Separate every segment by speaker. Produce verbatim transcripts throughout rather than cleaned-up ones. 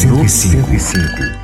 Speaker 1: cento e cinco.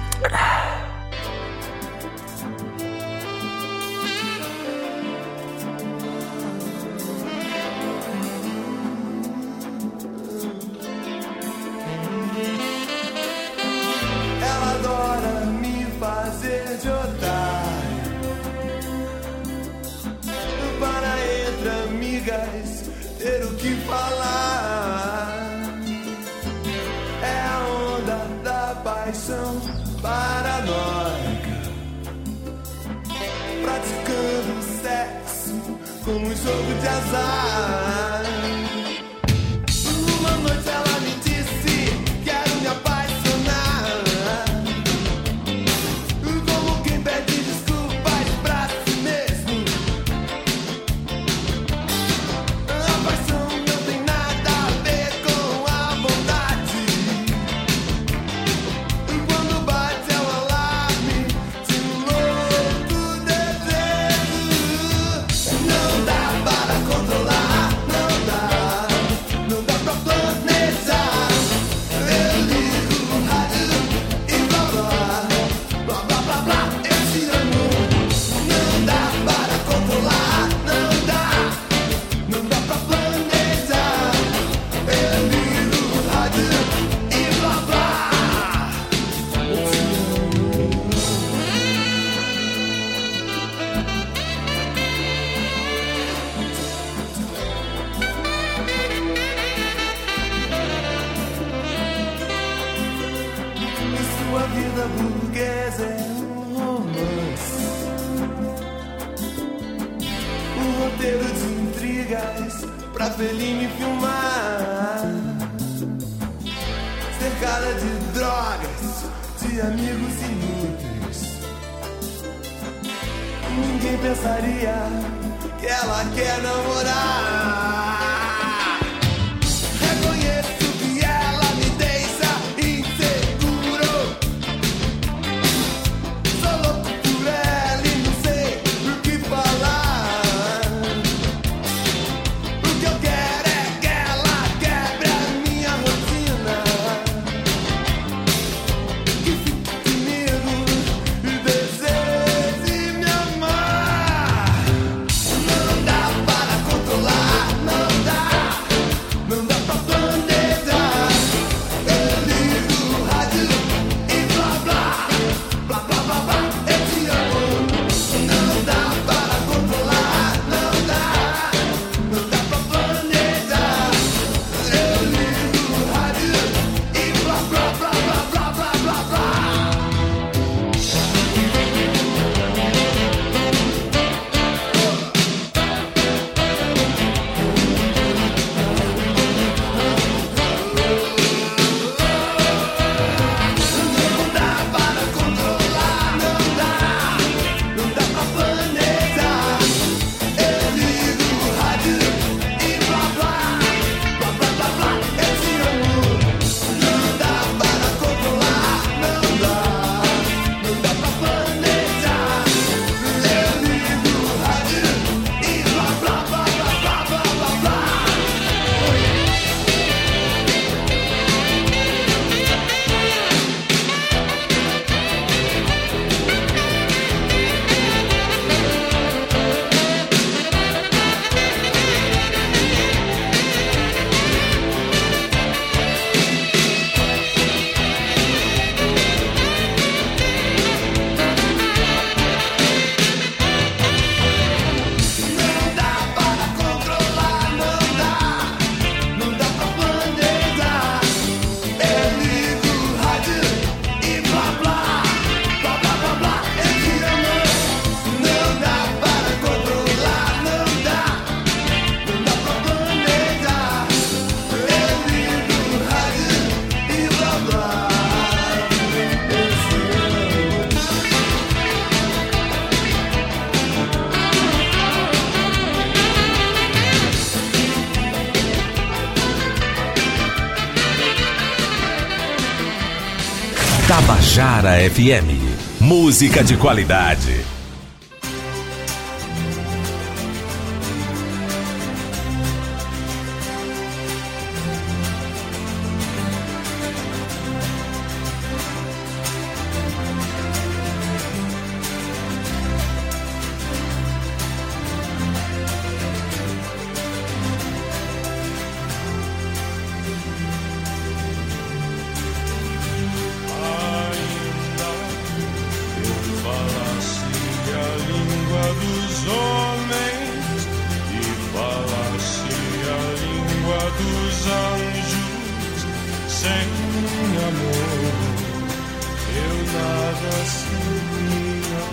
Speaker 2: Tabajara F M, música de qualidade.
Speaker 1: dos homens e falasse a língua dos anjos, sem amor eu nada seria.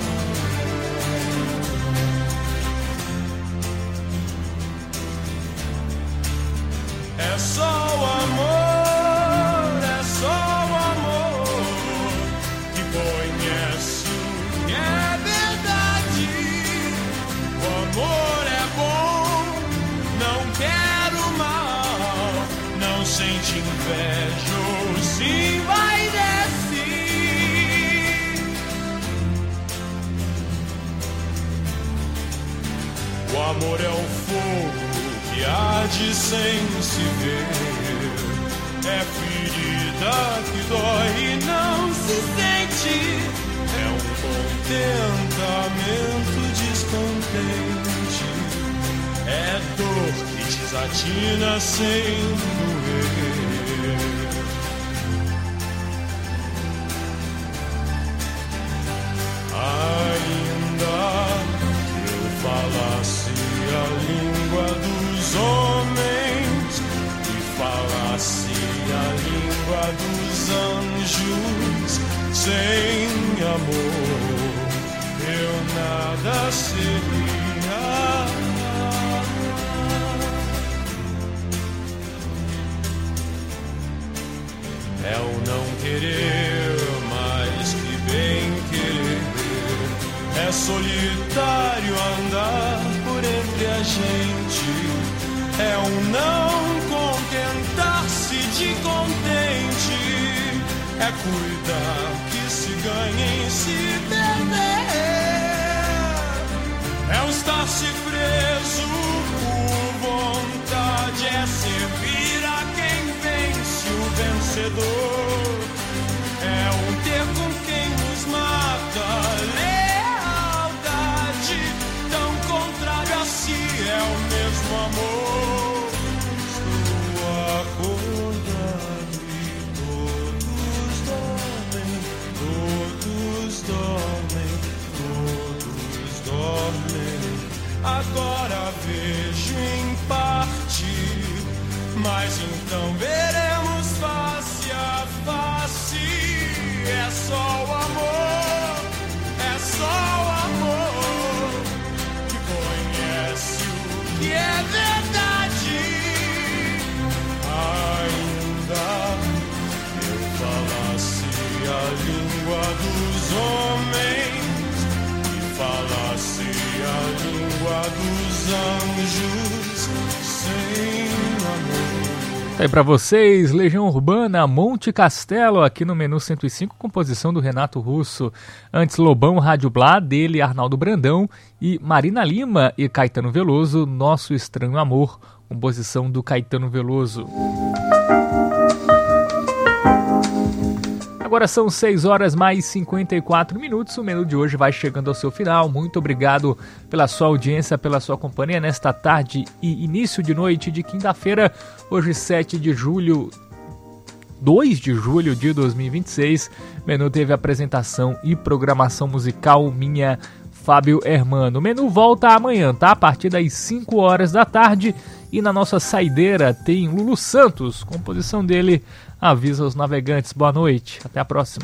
Speaker 1: É só o amor, é só o amor que conhece o que é verdade. O amor é bom, não quero mal, não sente inveja ou se vai descer. O amor é o fogo que arde sem se ver, é ferida que dói e não se sente, é um contentamento descontente, é dor que desatina sem doer. Ainda que eu falasse a língua dos homens e falasse a língua dos anjos, sem amor eu nada seria. É o não querer mais que bem querer, é solitário andar por entre a gente, é um não contentar-se de contente, é cuidar que se ganha em se perder, é um estar-se preso por vontade, é servir a quem vence o vencedor, é um ter com quem nos mata, lealdade, tão contrário a si, é o mesmo amor. Estou acordado e todos dormem, todos dormem, todos dormem. Agora vejo em parte, mas então veremos face a face. É só o amor, é só o amor que conhece o que é verdade. Ainda que eu falasse a língua dos homens e falasse a língua dos anjos, sem amor.
Speaker 3: Tá aí pra vocês, Legião Urbana, Monte Castelo, aqui no Menu cento e cinco, composição do Renato Russo. Antes, Lobão, Rádio Blá, dele, Arnaldo Brandão, e Marina Lima e Caetano Veloso, Nosso Estranho Amor, composição do Caetano Veloso. Agora são seis horas mais cinquenta e quatro minutos, o menu de hoje vai chegando ao seu final. Muito obrigado pela sua audiência, pela sua companhia nesta tarde e início de noite de quinta-feira, hoje sete de julho, dois de julho de dois mil e vinte e seis. O menu teve apresentação e programação musical minha, Fábio Hermano. O menu volta amanhã, tá? A partir das cinco horas da tarde. E na nossa saideira tem Lulu Santos, composição dele, Avisa os Navegantes. Boa noite, até a próxima.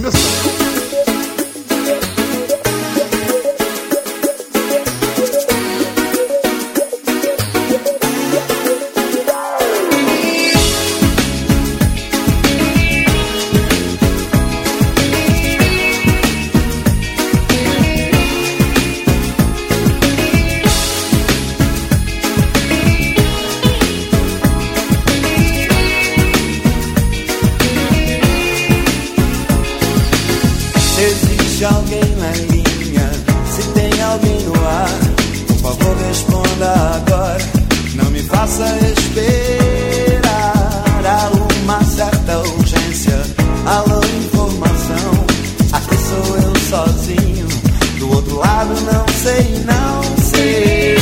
Speaker 4: Alguém na linha, se tem alguém no ar, por favor responda agora, não me faça esperar. Há uma certa urgência, alô informação, aqui sou eu sozinho, do outro lado não sei, não sei.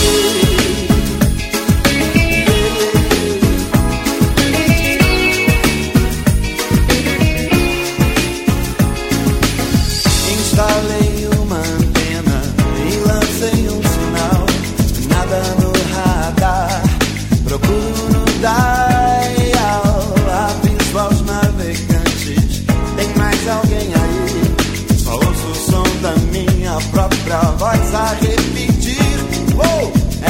Speaker 4: Instalei uma antena e lancei um própria voz a repetir. Oh!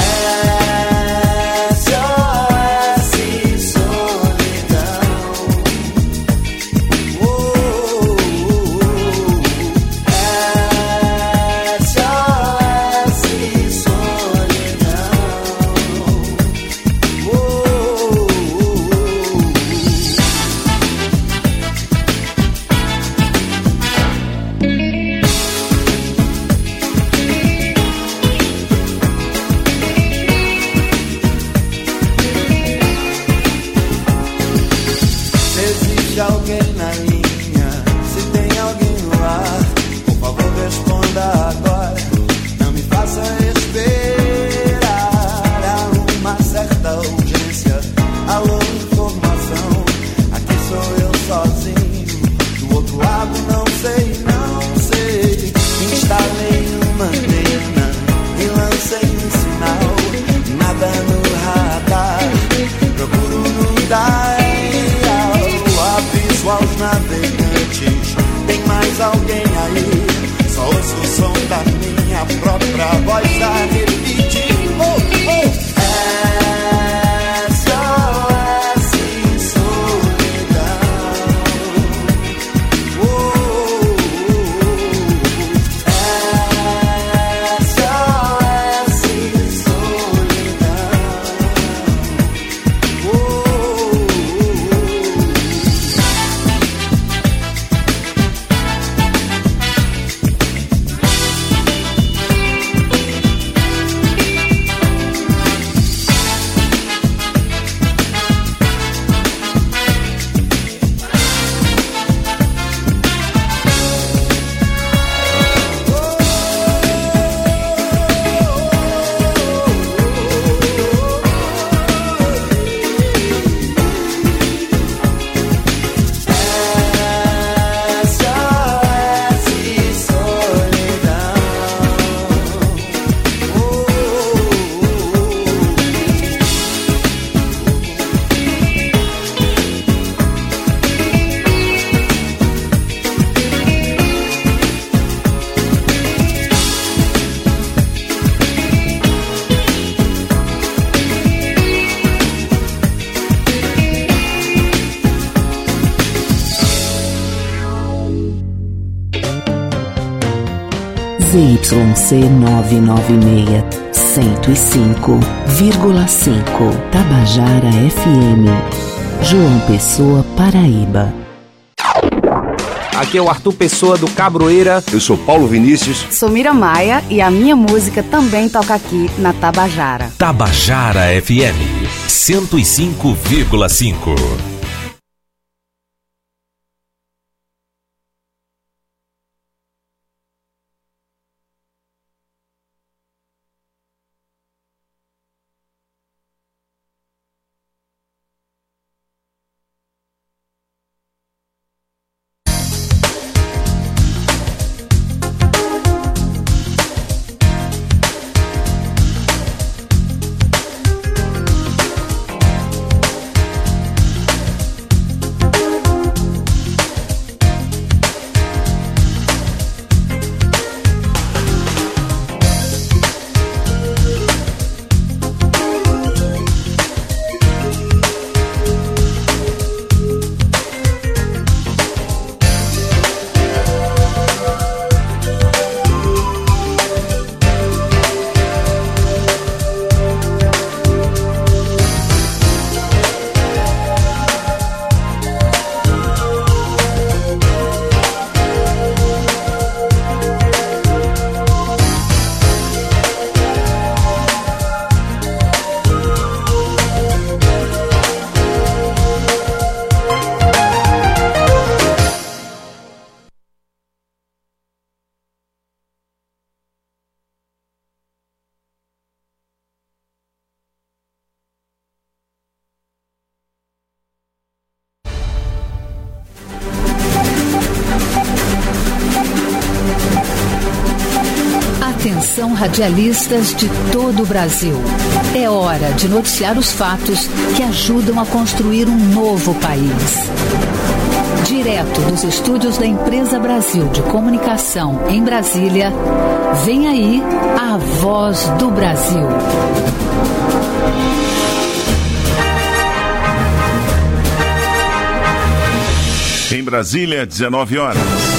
Speaker 4: S O S solidão. Oh, S O S solidão. Oh, existe alguém na linha? Se tem alguém no ar, por favor responda agora. Não me faça esperar. Há uma certa urgência. Alô, informação. Aqui sou eu sozinho. Do outro lado não sei, não sei. Instalei uma antena e lancei um sinal. Nada no radar. Procuro no dial. Aviso aos navegantes. Tem mais alguém aí? Só ouço o som da minha própria voz a repetir. Oh, oh. S O S solidão. Oh, S O S solidão. Oh.
Speaker 5: Z Y C nove nove seis, cento e cinco vírgula cinco, Tabajara F M, João Pessoa, Paraíba.
Speaker 6: Aqui é o Arthur Pessoa do Cabroeira.
Speaker 7: Eu sou Paulo Vinícius.
Speaker 8: Sou Mira Maia e a minha música também toca aqui na Tabajara.
Speaker 2: Tabajara F M cento e cinco vírgula cinco.
Speaker 5: Atenção, radialistas de todo o Brasil. É hora de noticiar os fatos que ajudam a construir um novo país. Direto dos estúdios da Empresa Brasil de Comunicação em Brasília, vem aí a Voz do Brasil.
Speaker 7: Em Brasília, dezenove horas.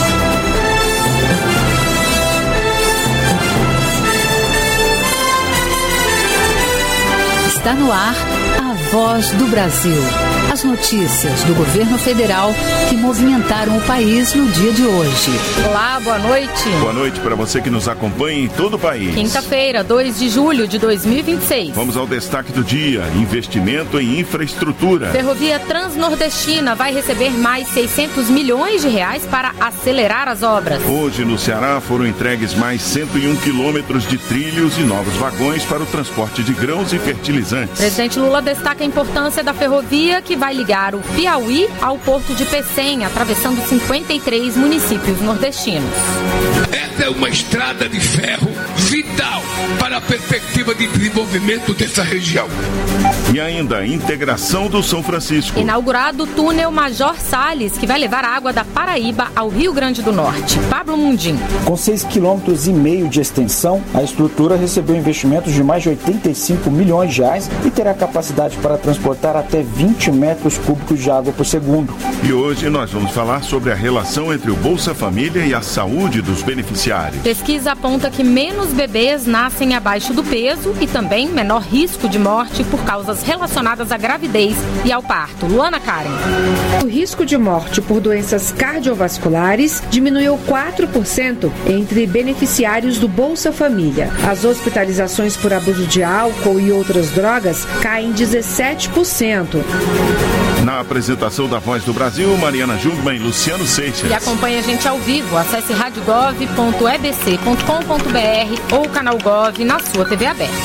Speaker 5: Está no ar a Voz do Brasil. As notícias do governo federal que movimentaram o país no dia de hoje.
Speaker 9: Olá, boa noite.
Speaker 7: Boa noite para você que nos acompanha em todo o país.
Speaker 9: Quinta-feira, dois de julho de dois mil e vinte e seis.
Speaker 7: Vamos ao destaque do dia: investimento em infraestrutura.
Speaker 9: Ferrovia Transnordestina vai receber mais seiscentos milhões de reais para acelerar as obras.
Speaker 7: Hoje, no Ceará, foram entregues mais cento e um quilômetros de trilhos e novos vagões para o transporte de grãos e fertilizantes.
Speaker 9: Presidente Lula destaca a importância da ferrovia que vai ligar o Piauí ao porto de Pecém, atravessando cinquenta e três municípios nordestinos.
Speaker 10: Essa é uma estrada de ferro vital para a perspectiva de desenvolvimento dessa região.
Speaker 7: E ainda a integração do São Francisco.
Speaker 9: Inaugurado o túnel Major Salles, que vai levar água da Paraíba ao Rio Grande do Norte. Pablo Mundim.
Speaker 11: Com seis quilômetros e meio de extensão, a estrutura recebeu investimentos de mais de oitenta e cinco milhões de reais e terá capacidade para transportar até vinte metros cúbicos de água por segundo.
Speaker 7: E hoje nós vamos falar sobre a relação entre o Bolsa Família e a saúde dos beneficiários.
Speaker 9: Pesquisa aponta que menos bebês nascem abaixo do peso e também menor risco de morte por causas relacionadas à gravidez e ao parto. Luana Karen.
Speaker 12: O risco de morte por doenças cardiovasculares diminuiu quatro por cento entre beneficiários do Bolsa Família. As hospitalizações por abuso de álcool e outras drogas caem dezessete por cento.
Speaker 7: Na apresentação da Voz do Brasil, Mariana Jungmann e Luciano Seixas.
Speaker 9: E acompanhe a gente ao vivo. Acesse rádio gov ponto e b c ponto com ponto b r ou canal Gov na sua T V aberta.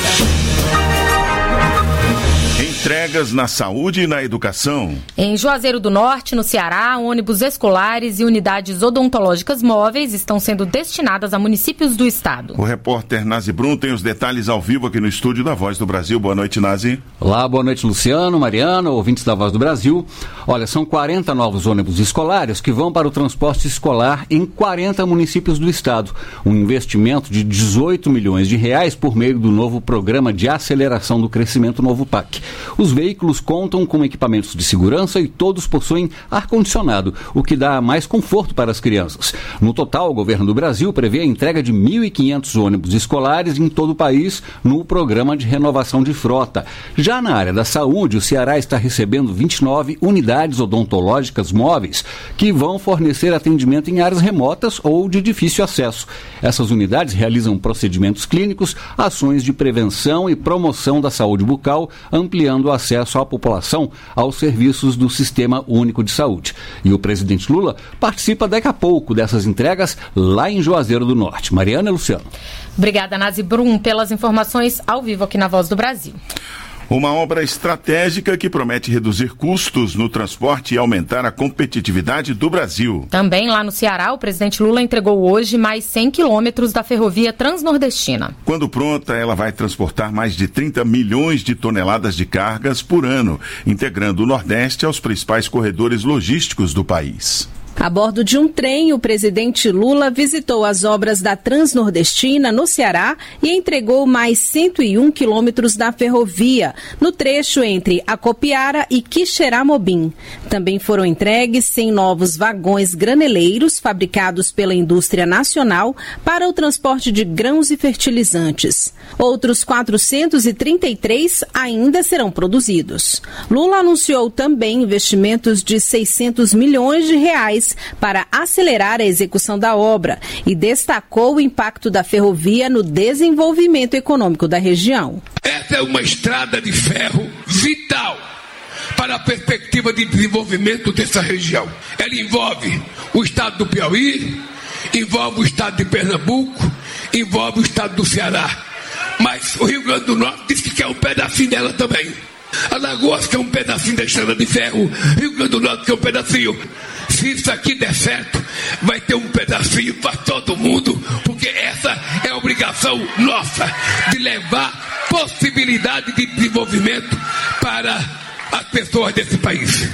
Speaker 7: Entregas na saúde e na educação.
Speaker 9: Em Juazeiro do Norte, no Ceará, ônibus escolares e unidades odontológicas móveis estão sendo destinadas a municípios do estado.
Speaker 7: O repórter Nazi Brum tem os detalhes ao vivo aqui no estúdio da Voz do Brasil. Boa noite, Nazi.
Speaker 13: Olá, boa noite, Luciano, Mariana, ouvintes da Voz do Brasil. Olha, são quarenta novos ônibus escolares que vão para o transporte escolar em quarenta municípios do estado. Um investimento de dezoito milhões de reais por meio do novo Programa de Aceleração do Crescimento Novo P A C. Os veículos contam com equipamentos de segurança e todos possuem ar-condicionado, o que dá mais conforto para as crianças. No total, o governo do Brasil prevê a entrega de mil e quinhentos ônibus escolares em todo o país no programa de renovação de frota. Já na área da saúde, o Ceará está recebendo vinte e nove unidades odontológicas móveis que vão fornecer atendimento em áreas remotas ou de difícil acesso. Essas unidades realizam procedimentos clínicos, ações de prevenção e promoção da saúde bucal, ampliando o acesso à população aos serviços do Sistema Único de Saúde. E o presidente Lula participa daqui a pouco dessas entregas lá em Juazeiro do Norte. Mariana e Luciano.
Speaker 9: Obrigada, Nazi Brum, pelas informações ao vivo aqui na Voz do Brasil.
Speaker 7: Uma obra estratégica que promete reduzir custos no transporte e aumentar a competitividade do Brasil.
Speaker 9: Também lá no Ceará, o presidente Lula entregou hoje mais cem quilômetros da ferrovia Transnordestina.
Speaker 7: Quando pronta, ela vai transportar mais de trinta milhões de toneladas de cargas por ano, integrando o Nordeste aos principais corredores logísticos do país.
Speaker 14: A bordo de um trem, o presidente Lula visitou as obras da Transnordestina no Ceará e entregou mais cento e um quilômetros da ferrovia, no trecho entre Acopiara e Quixeramobim. Também foram entregues cem novos vagões graneleiros fabricados pela indústria nacional para o transporte de grãos e fertilizantes. Outros quatrocentos e trinta e três ainda serão produzidos. Lula anunciou também investimentos de seiscentos milhões de reais para acelerar a execução da obra e destacou o impacto da ferrovia no desenvolvimento econômico da região.
Speaker 10: Essa é uma estrada de ferro vital para a perspectiva de desenvolvimento dessa região. Ela envolve o estado do Piauí, envolve o estado de Pernambuco, envolve o estado do Ceará. Mas o Rio Grande do Norte diz que quer um pedacinho dela também. Alagoas quer um pedacinho da estrada de ferro, Rio Grande do Norte quer um pedacinho. Se isso aqui der certo, vai ter um pedacinho para todo mundo, porque essa é a obrigação nossa de levar possibilidade de desenvolvimento para as pessoas desse país.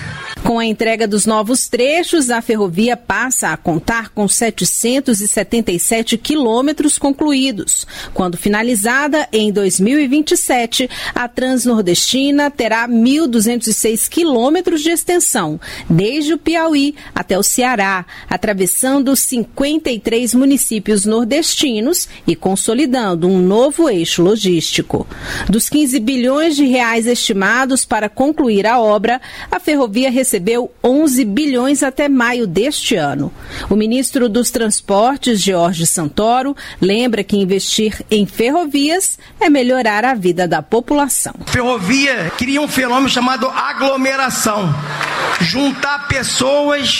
Speaker 14: Com a entrega dos novos trechos, a ferrovia passa a contar com setecentos e setenta e sete quilômetros concluídos. Quando finalizada, em dois mil e vinte e sete, a Transnordestina terá mil duzentos e seis quilômetros de extensão, desde o Piauí até o Ceará, atravessando cinquenta e três municípios nordestinos e consolidando um novo eixo logístico. Dos quinze bilhões de reais estimados para concluir a obra, a ferrovia recebeu onze bilhões até maio deste ano. O ministro dos Transportes, Jorge Santoro, lembra que investir em ferrovias é melhorar a vida da população.
Speaker 15: Ferrovia cria um fenômeno chamado aglomeração. Juntar pessoas,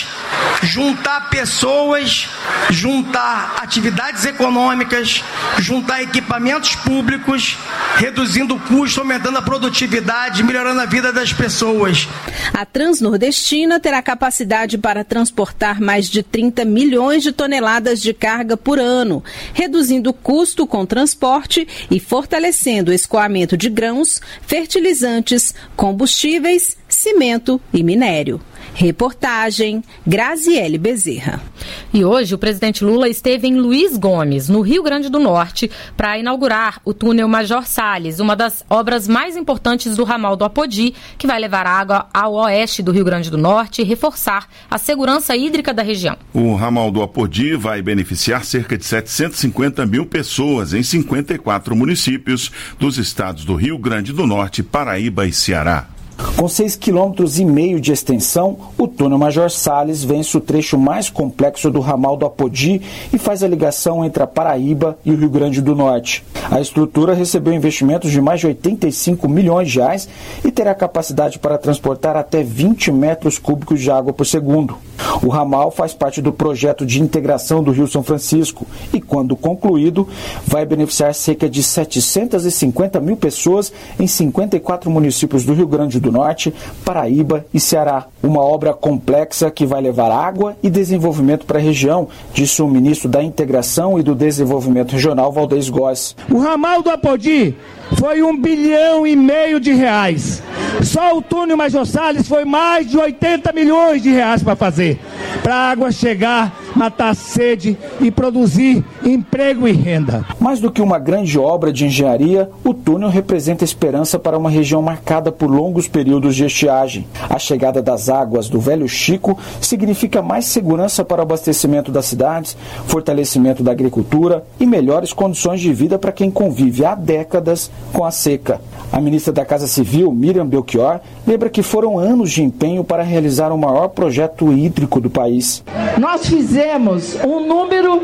Speaker 15: juntar pessoas, juntar atividades econômicas, juntar equipamentos públicos, reduzindo o custo, aumentando a produtividade, melhorando a vida das pessoas.
Speaker 14: A Transnordestina terá capacidade para transportar mais de trinta milhões de toneladas de carga por ano, reduzindo o custo com transporte e fortalecendo o escoamento de grãos, fertilizantes, combustíveis, cimento e minério. Reportagem Graziele Bezerra.
Speaker 9: E hoje o presidente Lula esteve em Luiz Gomes, no Rio Grande do Norte, para inaugurar o túnel Major Salles, uma das obras mais importantes do ramal do Apodi, que vai levar água ao oeste do Rio Grande do Norte e reforçar a segurança hídrica da região.
Speaker 7: O ramal do Apodi vai beneficiar cerca de setecentos e cinquenta mil pessoas em cinquenta e quatro municípios dos estados do Rio Grande do Norte, Paraíba e Ceará.
Speaker 11: Com seis quilômetros e meio de extensão, o túnel Major Salles vence o trecho mais complexo do ramal do Apodi e faz a ligação entre a Paraíba e o Rio Grande do Norte. A estrutura recebeu investimentos de mais de oitenta e cinco milhões de reais e terá capacidade para transportar até vinte metros cúbicos de água por segundo. O ramal faz parte do projeto de integração do Rio São Francisco e, quando concluído, vai beneficiar cerca de setecentos e cinquenta mil pessoas em cinquenta e quatro municípios do Rio Grande do Norte, Paraíba e Ceará. Uma obra complexa que vai levar água e desenvolvimento para a região, disse o ministro da Integração e do Desenvolvimento Regional, Valdez Góes.
Speaker 16: O ramal do Apodi foi um bilhão e meio de reais. Só o túnel Major Salles foi mais de oitenta milhões de reais para fazer. Para a água chegar, matar a sede e produzir emprego e renda.
Speaker 11: Mais do que uma grande obra de engenharia, o túnel representa esperança para uma região marcada por longos períodos de estiagem. A chegada das águas do Velho Chico significa mais segurança para o abastecimento das cidades, fortalecimento da agricultura e melhores condições de vida para quem convive há décadas com a seca. A ministra da Casa Civil, Miriam Belchior, lembra que foram anos de empenho para realizar o maior projeto hídrico do país.
Speaker 17: Nós fizemos um número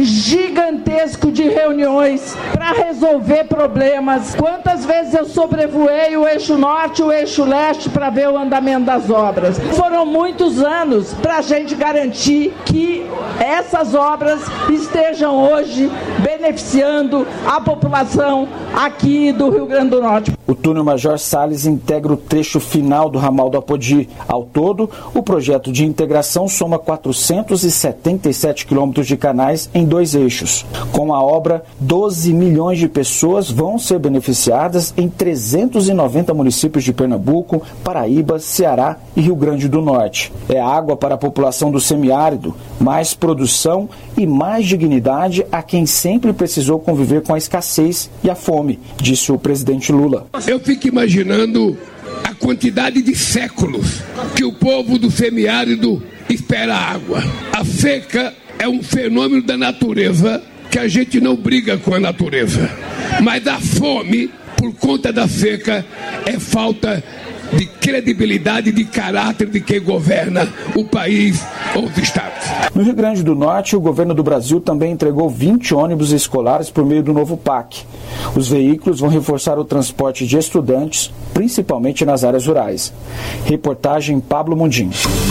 Speaker 17: gigantesco de reuniões para resolver problemas. Quantas vezes eu sobrevoei o eixo norte e o eixo leste para ver o andamento das obras? Foram muitos anos para a gente garantir que essas obras estejam hoje beneficiando a população aqui do Rio Grande do Norte.
Speaker 11: O túnel Major Salles integra o trecho final do ramal do Apodi. Ao todo, o projeto de integração soma quatrocentos e setenta e sete quilômetros de canais em dois eixos. Com a obra, doze milhões de pessoas vão ser beneficiadas em trezentos e noventa municípios de Pernambuco, Paraíba, Ceará e Rio Grande do Norte. É água para a população do semiárido, mais produção e mais dignidade a quem sempre precisou conviver com a escassez e a fome, disse o presidente Lula.
Speaker 10: Eu fico imaginando a quantidade de séculos que o povo do semiárido espera água. A seca é um fenômeno da natureza que a gente não briga com a natureza. Mas a fome, por conta da seca, é falta de credibilidade, de caráter de quem governa o país ou os estados.
Speaker 11: No Rio Grande do Norte, o governo do Brasil também entregou vinte ônibus escolares por meio do novo P A C. Os veículos vão reforçar o transporte de estudantes, principalmente nas áreas rurais. Reportagem Pablo Mundim.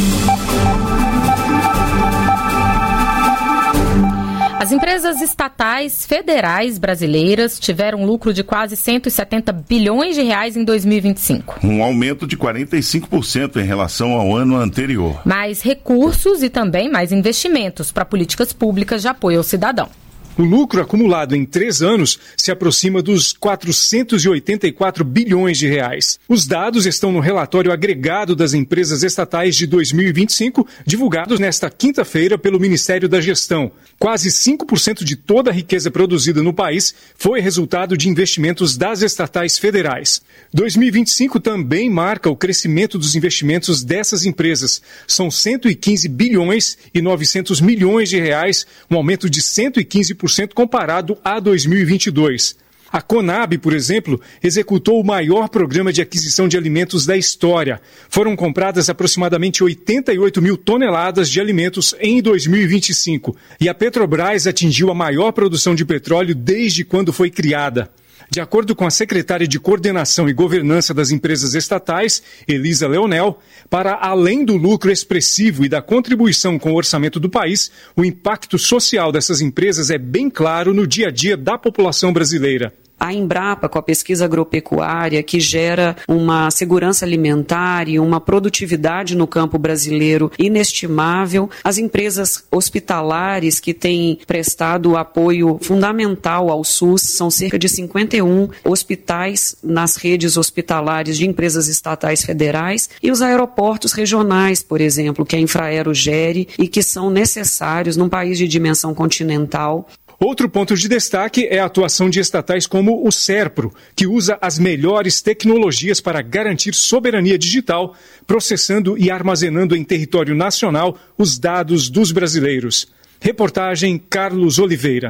Speaker 9: As empresas estatais federais brasileiras tiveram um lucro de quase cento e setenta bilhões de reais em dois mil e vinte e cinco.
Speaker 7: Um aumento de quarenta e cinco por cento em relação ao ano anterior.
Speaker 9: Mais recursos e também mais investimentos para políticas públicas de apoio ao cidadão.
Speaker 18: O lucro acumulado em três anos se aproxima dos quatrocentos e oitenta e quatro bilhões de reais. Os dados estão no relatório agregado das empresas estatais de dois mil e vinte e cinco, divulgados nesta quinta-feira pelo Ministério da Gestão. Quase cinco por cento de toda a riqueza produzida no país foi resultado de investimentos das estatais federais. dois mil e vinte e cinco também marca o crescimento dos investimentos dessas empresas. São cento e quinze bilhões e novecentos milhões de reais, um aumento de cento e quinze por cento comparado a dois mil e vinte e dois. A Conab, por exemplo, executou o maior programa de aquisição de alimentos da história. Foram compradas aproximadamente oitenta e oito mil toneladas de alimentos em dois mil e vinte e cinco. E a Petrobras atingiu a maior produção de petróleo desde quando foi criada. De acordo com a secretária de Coordenação e Governança das Empresas Estatais, Elisa Leonel, para além do lucro expressivo e da contribuição com o orçamento do país, o impacto social dessas empresas é bem claro no dia a dia da população brasileira.
Speaker 19: A Embrapa, com a pesquisa agropecuária, que gera uma segurança alimentar e uma produtividade no campo brasileiro inestimável. As empresas hospitalares, que têm prestado apoio fundamental ao SUS, são cerca de cinquenta e um hospitais nas redes hospitalares de empresas estatais federais. E os aeroportos regionais, por exemplo, que a Infraero gere e que são necessários num país de dimensão continental.
Speaker 18: Outro ponto de destaque é a atuação de estatais como o SERPRO, que usa as melhores tecnologias para garantir soberania digital, processando e armazenando em território nacional os dados dos brasileiros. Reportagem Carlos Oliveira.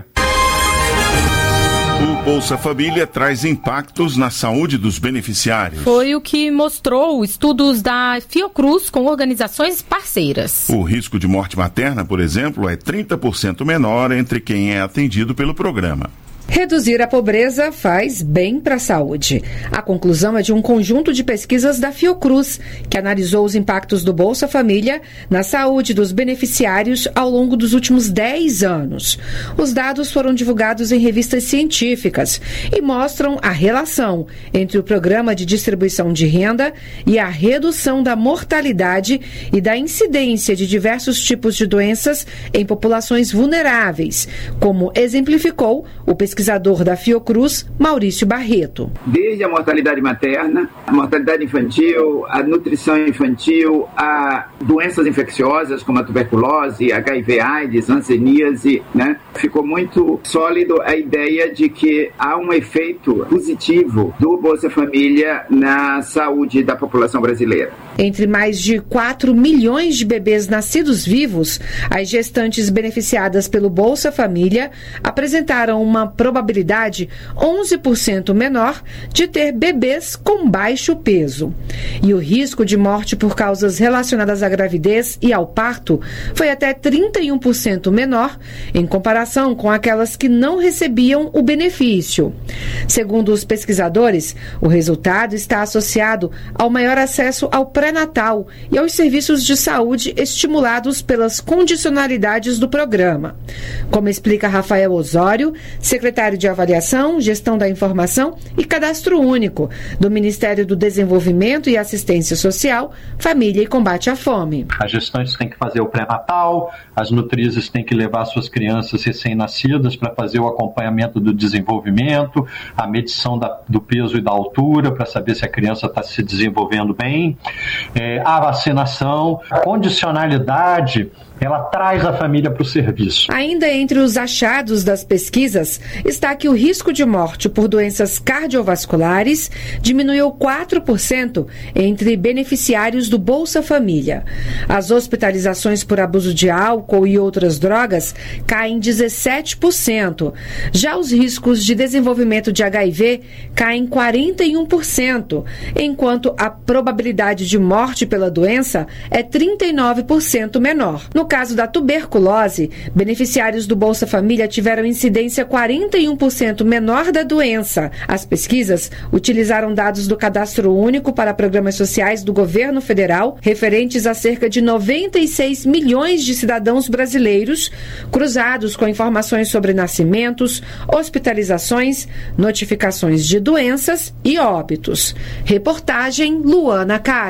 Speaker 7: O Bolsa Família traz impactos na saúde dos beneficiários.
Speaker 9: Foi o que mostrou estudos da Fiocruz com organizações parceiras.
Speaker 7: O risco de morte materna, por exemplo, é trinta por cento menor entre quem é atendido pelo programa.
Speaker 12: Reduzir a pobreza faz bem para a saúde. A conclusão é de um conjunto de pesquisas da Fiocruz, que analisou os impactos do Bolsa Família na saúde dos beneficiários ao longo dos últimos dez anos. Os dados foram divulgados em revistas científicas e mostram a relação entre o programa de distribuição de renda e a redução da mortalidade e da incidência de diversos tipos de doenças em populações vulneráveis, como exemplificou o pesquisador pesquisador da Fiocruz, Maurício Barreto.
Speaker 20: Desde a mortalidade materna, a mortalidade infantil, a nutrição infantil, a doenças infecciosas como a tuberculose, H I V AIDS, hanseníase, né? Ficou muito sólido a ideia de que há um efeito positivo do Bolsa Família na saúde da população brasileira.
Speaker 12: Entre mais de quatro milhões de bebês nascidos vivos, as gestantes beneficiadas pelo Bolsa Família apresentaram uma probabilidade onze por cento menor de ter bebês com baixo peso. E o risco de morte por causas relacionadas à gravidez e ao parto foi até trinta e um por cento menor em comparação com aquelas que não recebiam o benefício. Segundo os pesquisadores, o resultado está associado ao maior acesso ao pré-natal e aos serviços de saúde estimulados pelas condicionalidades do programa. Como explica Rafael Osório, secretário de Avaliação, Gestão da Informação e Cadastro Único do Ministério do Desenvolvimento e Assistência Social, Família e Combate à Fome.
Speaker 21: As gestantes têm que fazer o pré-natal, as nutrizes têm que levar suas crianças recém-nascidas para fazer o acompanhamento do desenvolvimento, a medição da, do peso e da altura para saber se a criança está se desenvolvendo bem, é, a vacinação, a condicionalidade, ela traz a família para o serviço.
Speaker 12: Ainda entre os achados das pesquisas está que o risco de morte por doenças cardiovasculares diminuiu quatro por cento entre beneficiários do Bolsa Família. As hospitalizações por abuso de álcool e outras drogas caem dezessete por cento. Já os riscos de desenvolvimento de H I V caem quarenta e um por cento, enquanto a probabilidade de morte pela doença é trinta e nove por cento menor. No caso da tuberculose, beneficiários do Bolsa Família tiveram incidência quarenta e um por cento menor da doença. As pesquisas utilizaram dados do Cadastro Único para programas sociais do governo federal, referentes a cerca de noventa e seis milhões de cidadãos brasileiros, cruzados com informações sobre nascimentos, hospitalizações, notificações de doenças e óbitos. Reportagem Luana Karen.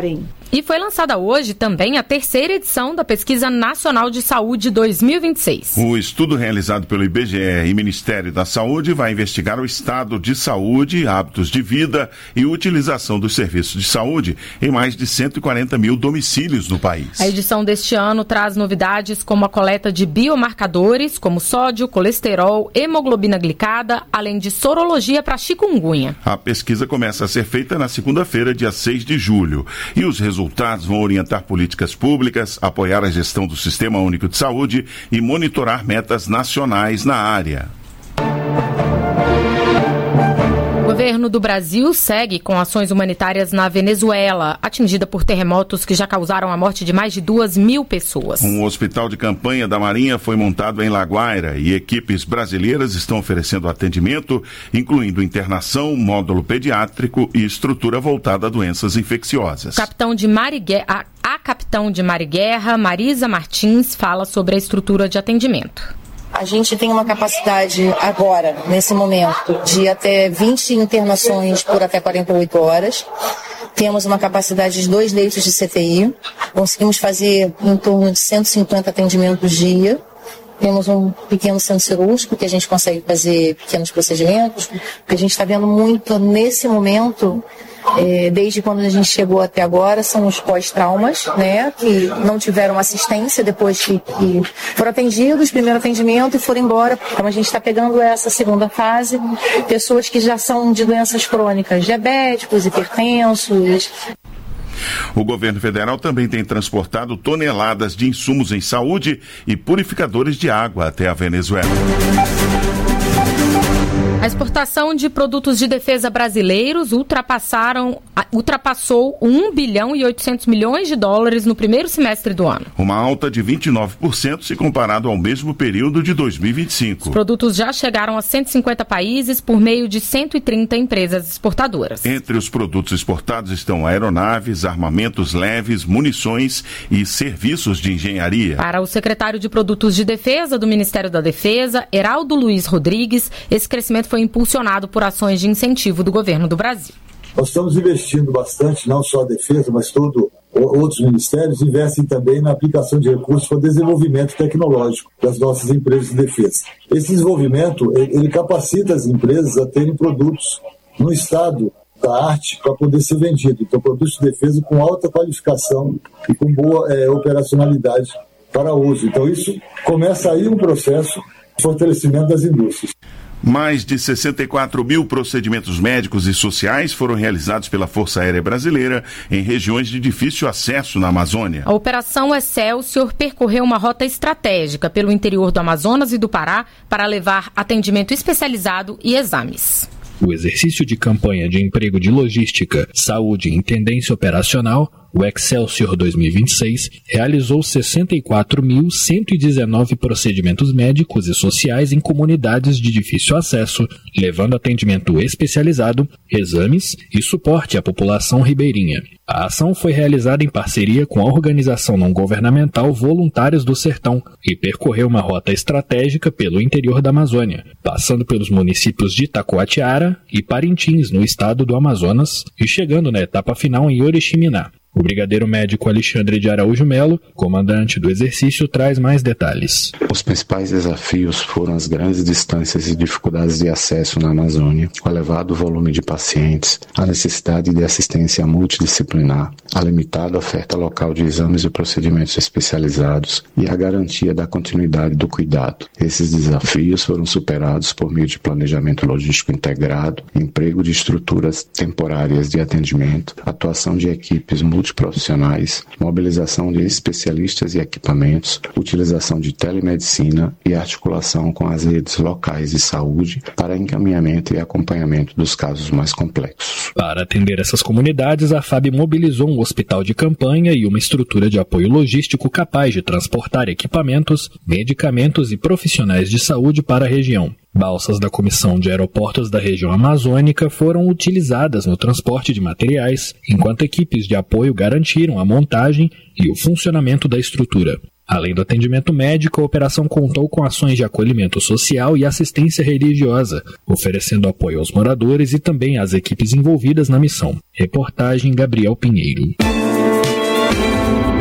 Speaker 9: E foi lançada hoje também a terceira edição da Pesquisa Nacional de Saúde dois mil e vinte e seis.
Speaker 7: O estudo realizado pelo I B G E e Ministério da Saúde vai investigar o estado de saúde, hábitos de vida e utilização dos serviços de saúde em mais de cento e quarenta mil domicílios no país.
Speaker 9: A edição deste ano traz novidades como a coleta de biomarcadores, como sódio, colesterol, hemoglobina glicada, além de sorologia para chikungunya.
Speaker 7: A pesquisa começa a ser feita na segunda-feira, dia seis de julho, e os resultados resultados vão orientar políticas públicas, apoiar a gestão do Sistema Único de Saúde e monitorar metas nacionais na área.
Speaker 9: O governo do Brasil segue com ações humanitárias na Venezuela, atingida por terremotos que já causaram a morte de mais de duas mil pessoas.
Speaker 7: Um hospital de campanha da Marinha foi montado em La Guaira e equipes brasileiras estão oferecendo atendimento, incluindo internação, módulo pediátrico e estrutura voltada a doenças infecciosas.
Speaker 9: Capitão de Mariguerra, a, a capitão de Mariguerra, Marisa Martins, fala sobre a estrutura de atendimento.
Speaker 1: A gente tem uma capacidade agora, nesse momento, de até vinte internações por até quarenta e oito horas. Temos uma capacidade de dois leitos de C T I. Conseguimos fazer em torno de cento e cinquenta atendimentos dia. Temos um pequeno centro cirúrgico que a gente consegue fazer pequenos procedimentos. O que a gente está vendo muito nesse momento, é, desde quando a gente chegou até agora, são os pós-traumas, né, que não tiveram assistência depois que, que foram atendidos, primeiro atendimento e foram embora. Então a gente está pegando essa segunda fase, pessoas que já são de doenças crônicas, diabéticos, hipertensos.
Speaker 7: O governo federal também tem transportado toneladas de insumos em saúde e purificadores de água até a Venezuela.
Speaker 9: A exportação de produtos de defesa brasileiros ultrapassaram, ultrapassou um bilhão e oitocentos milhões de dólares no primeiro semestre do ano.
Speaker 7: Uma alta de vinte e nove por cento se comparado ao mesmo período de dois mil e vinte e cinco.
Speaker 9: Os produtos já chegaram a cento e cinquenta países por meio de cento e trinta empresas exportadoras.
Speaker 7: Entre os produtos exportados estão aeronaves, armamentos leves, munições e serviços de engenharia.
Speaker 9: Para o secretário de Produtos de Defesa do Ministério da Defesa, Heraldo Luiz Rodrigues, esse crescimento foi impulsionado por ações de incentivo do governo do Brasil.
Speaker 22: Nós estamos investindo bastante, não só a defesa, mas todos outros ministérios investem também na aplicação de recursos para desenvolvimento tecnológico das nossas empresas de defesa. Esse desenvolvimento, ele capacita as empresas a terem produtos no estado da arte para poder ser vendido. Então, produtos de defesa com alta qualificação e com boa é, operacionalidade para uso. Então, isso começa aí um processo de fortalecimento das indústrias.
Speaker 7: Mais de sessenta e quatro mil procedimentos médicos e sociais foram realizados pela Força Aérea Brasileira em regiões de difícil acesso na Amazônia.
Speaker 9: A Operação Excelsior percorreu uma rota estratégica pelo interior do Amazonas e do Pará para levar atendimento especializado e exames.
Speaker 23: O exercício de campanha de emprego de logística, saúde e intendência operacional, o Excelsior dois mil e vinte e seis, realizou sessenta e quatro mil cento e dezenove procedimentos médicos e sociais em comunidades de difícil acesso, levando atendimento especializado, exames e suporte à população ribeirinha. A ação foi realizada em parceria com a organização não-governamental Voluntários do Sertão e percorreu uma rota estratégica pelo interior da Amazônia, passando pelos municípios de Itacoatiara e Parintins, no estado do Amazonas, e chegando na etapa final em Oriximiná. O brigadeiro médico Alexandre de Araújo Melo, comandante do exercício, traz mais detalhes.
Speaker 24: Os principais desafios foram as grandes distâncias e dificuldades de acesso na Amazônia, o elevado volume de pacientes, a necessidade de assistência multidisciplinar, a limitada oferta local de exames e procedimentos especializados e a garantia da continuidade do cuidado. Esses desafios foram superados por meio de planejamento logístico integrado, emprego de estruturas temporárias de atendimento, atuação de equipes multidisciplinares profissionais, mobilização de especialistas e equipamentos, utilização de telemedicina e articulação com as redes locais de saúde para encaminhamento e acompanhamento dos casos mais complexos.
Speaker 23: Para atender essas comunidades, a F A B mobilizou um hospital de campanha e uma estrutura de apoio logístico capaz de transportar equipamentos, medicamentos e profissionais de saúde para a região. Balsas da Comissão de Aeroportos da região amazônica foram utilizadas no transporte de materiais, enquanto equipes de apoio garantiram a montagem e o funcionamento da estrutura. Além do atendimento médico, a operação contou com ações de acolhimento social e assistência religiosa, oferecendo apoio aos moradores e também às equipes envolvidas na missão. Reportagem Gabriel Pinheiro.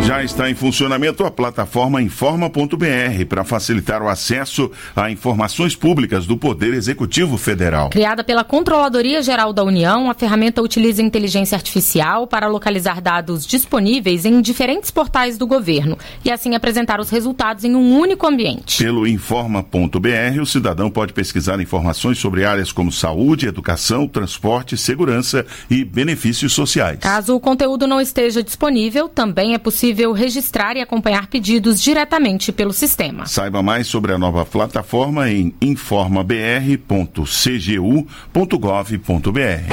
Speaker 7: Já está em funcionamento a plataforma informa ponto b r para facilitar o acesso a informações públicas do Poder Executivo Federal.
Speaker 9: Criada pela Controladoria Geral da União, a ferramenta utiliza inteligência artificial para localizar dados disponíveis em diferentes portais do governo e assim apresentar os resultados em um único ambiente.
Speaker 7: Pelo informa ponto b r, o cidadão pode pesquisar informações sobre áreas como saúde, educação, transporte, segurança e benefícios sociais.
Speaker 9: Caso o conteúdo não esteja disponível, também é possível registrar e acompanhar pedidos diretamente pelo sistema.
Speaker 7: Saiba mais sobre a nova plataforma em informa b r ponto c g u ponto gov ponto b r.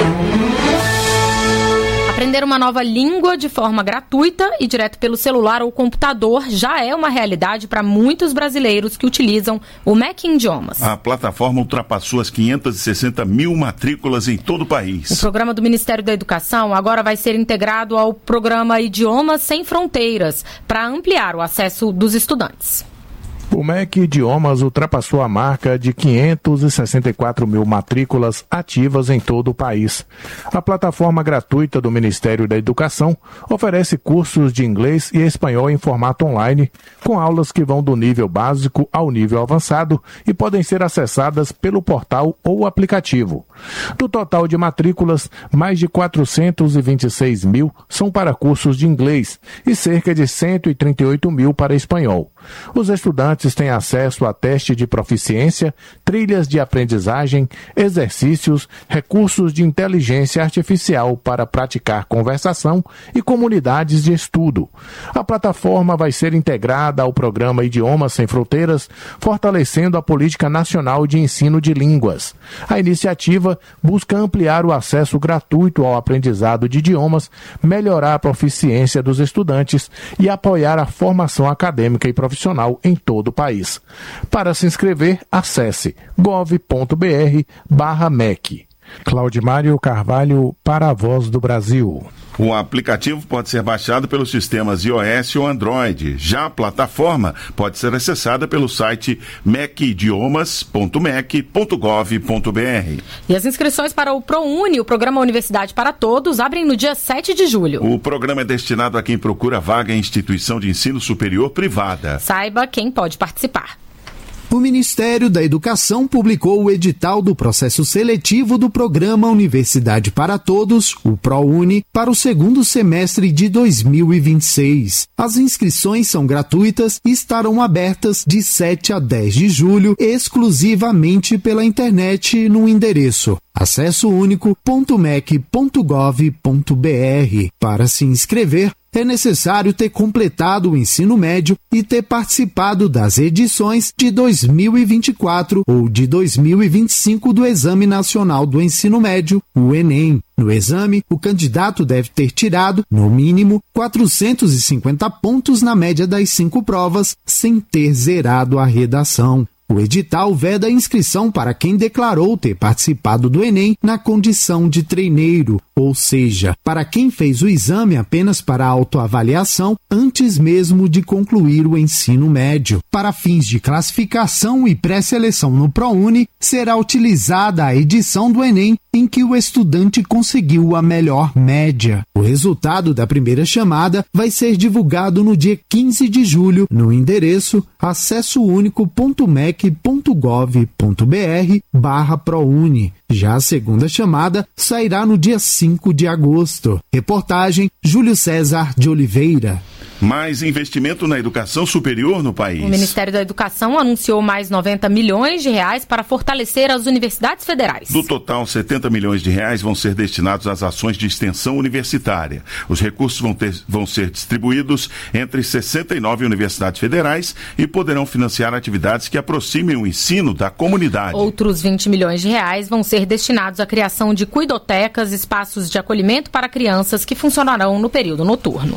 Speaker 9: Aprender uma nova língua de forma gratuita e direto pelo celular ou computador já é uma realidade para muitos brasileiros que utilizam o M E C Idiomas.
Speaker 7: A plataforma ultrapassou as quinhentas e sessenta mil matrículas em todo o país.
Speaker 9: O programa do Ministério da Educação agora vai ser integrado ao programa Idiomas Sem Fronteiras para ampliar o acesso dos estudantes.
Speaker 3: O M E C Idiomas ultrapassou a marca de quinhentas e sessenta e quatro mil matrículas ativas em todo o país. A plataforma gratuita do Ministério da Educação oferece cursos de inglês e espanhol em formato online, com aulas que vão do nível básico ao nível avançado e podem ser acessadas pelo portal ou aplicativo. Do total de matrículas, mais de quatrocentos e vinte e seis mil são para cursos de inglês e cerca de cento e trinta e oito mil para espanhol. Os estudantes têm acesso a teste de proficiência, trilhas de aprendizagem, exercícios, recursos de inteligência artificial para praticar conversação e comunidades de estudo. A plataforma vai ser integrada ao programa Idiomas Sem Fronteiras, fortalecendo a política nacional de ensino de línguas. A iniciativa busca ampliar o acesso gratuito ao aprendizado de idiomas, melhorar a proficiência dos estudantes e apoiar a formação acadêmica e profissional em todo o país. Para se inscrever, acesse gov ponto b r barra M E C. Claudimário Carvalho para a Voz do Brasil.
Speaker 7: O aplicativo pode ser baixado pelos sistemas iOS ou Android. Já a plataforma pode ser acessada pelo site mecidiomas ponto mec ponto gov ponto b r.
Speaker 9: E as inscrições para o ProUni, o Programa Universidade para Todos, abrem no dia sete de julho.
Speaker 7: O programa é destinado a quem procura vaga em instituição de ensino superior privada.
Speaker 9: Saiba quem pode participar.
Speaker 4: O Ministério da Educação publicou o edital do processo seletivo do Programa Universidade para Todos, o ProUni, para o segundo semestre de dois mil e vinte e seis. As inscrições são gratuitas e estarão abertas de sete a dez de julho, exclusivamente pela internet no endereço acesso único ponto mec ponto gov ponto b r. Para se inscrever, é necessário ter completado o ensino médio e ter participado das edições de dois mil e vinte e quatro ou de dois mil e vinte e cinco do Exame Nacional do Ensino Médio, o Enem. No exame, o candidato deve ter tirado, no mínimo, quatrocentos e cinquenta pontos na média das cinco provas, sem ter zerado a redação. O edital veda a inscrição para quem declarou ter participado do Enem na condição de treineiro, ou seja, para quem fez o exame apenas para autoavaliação antes mesmo de concluir o ensino médio. Para fins de classificação e pré-seleção no ProUni, será utilizada a edição do Enem em que o estudante conseguiu a melhor média. O resultado da primeira chamada vai ser divulgado no dia quinze de julho no endereço acesso único ponto mec ponto gov ponto b r barra ProUni. Já a segunda chamada sairá no dia cinco de agosto. Reportagem Júlio César de Oliveira.
Speaker 7: Mais investimento na educação superior no país.
Speaker 9: O Ministério da Educação anunciou mais noventa milhões de reais para fortalecer as universidades federais.
Speaker 7: Do total, setenta milhões de reais vão ser destinados às ações de extensão universitária. Os recursos vão, ter, vão ser distribuídos entre sessenta e nove universidades federais e poderão financiar atividades que aproximem o ensino da comunidade.
Speaker 9: Outros vinte milhões de reais vão ser destinados à criação de cuidotecas, espaços de acolhimento para crianças que funcionarão no período noturno.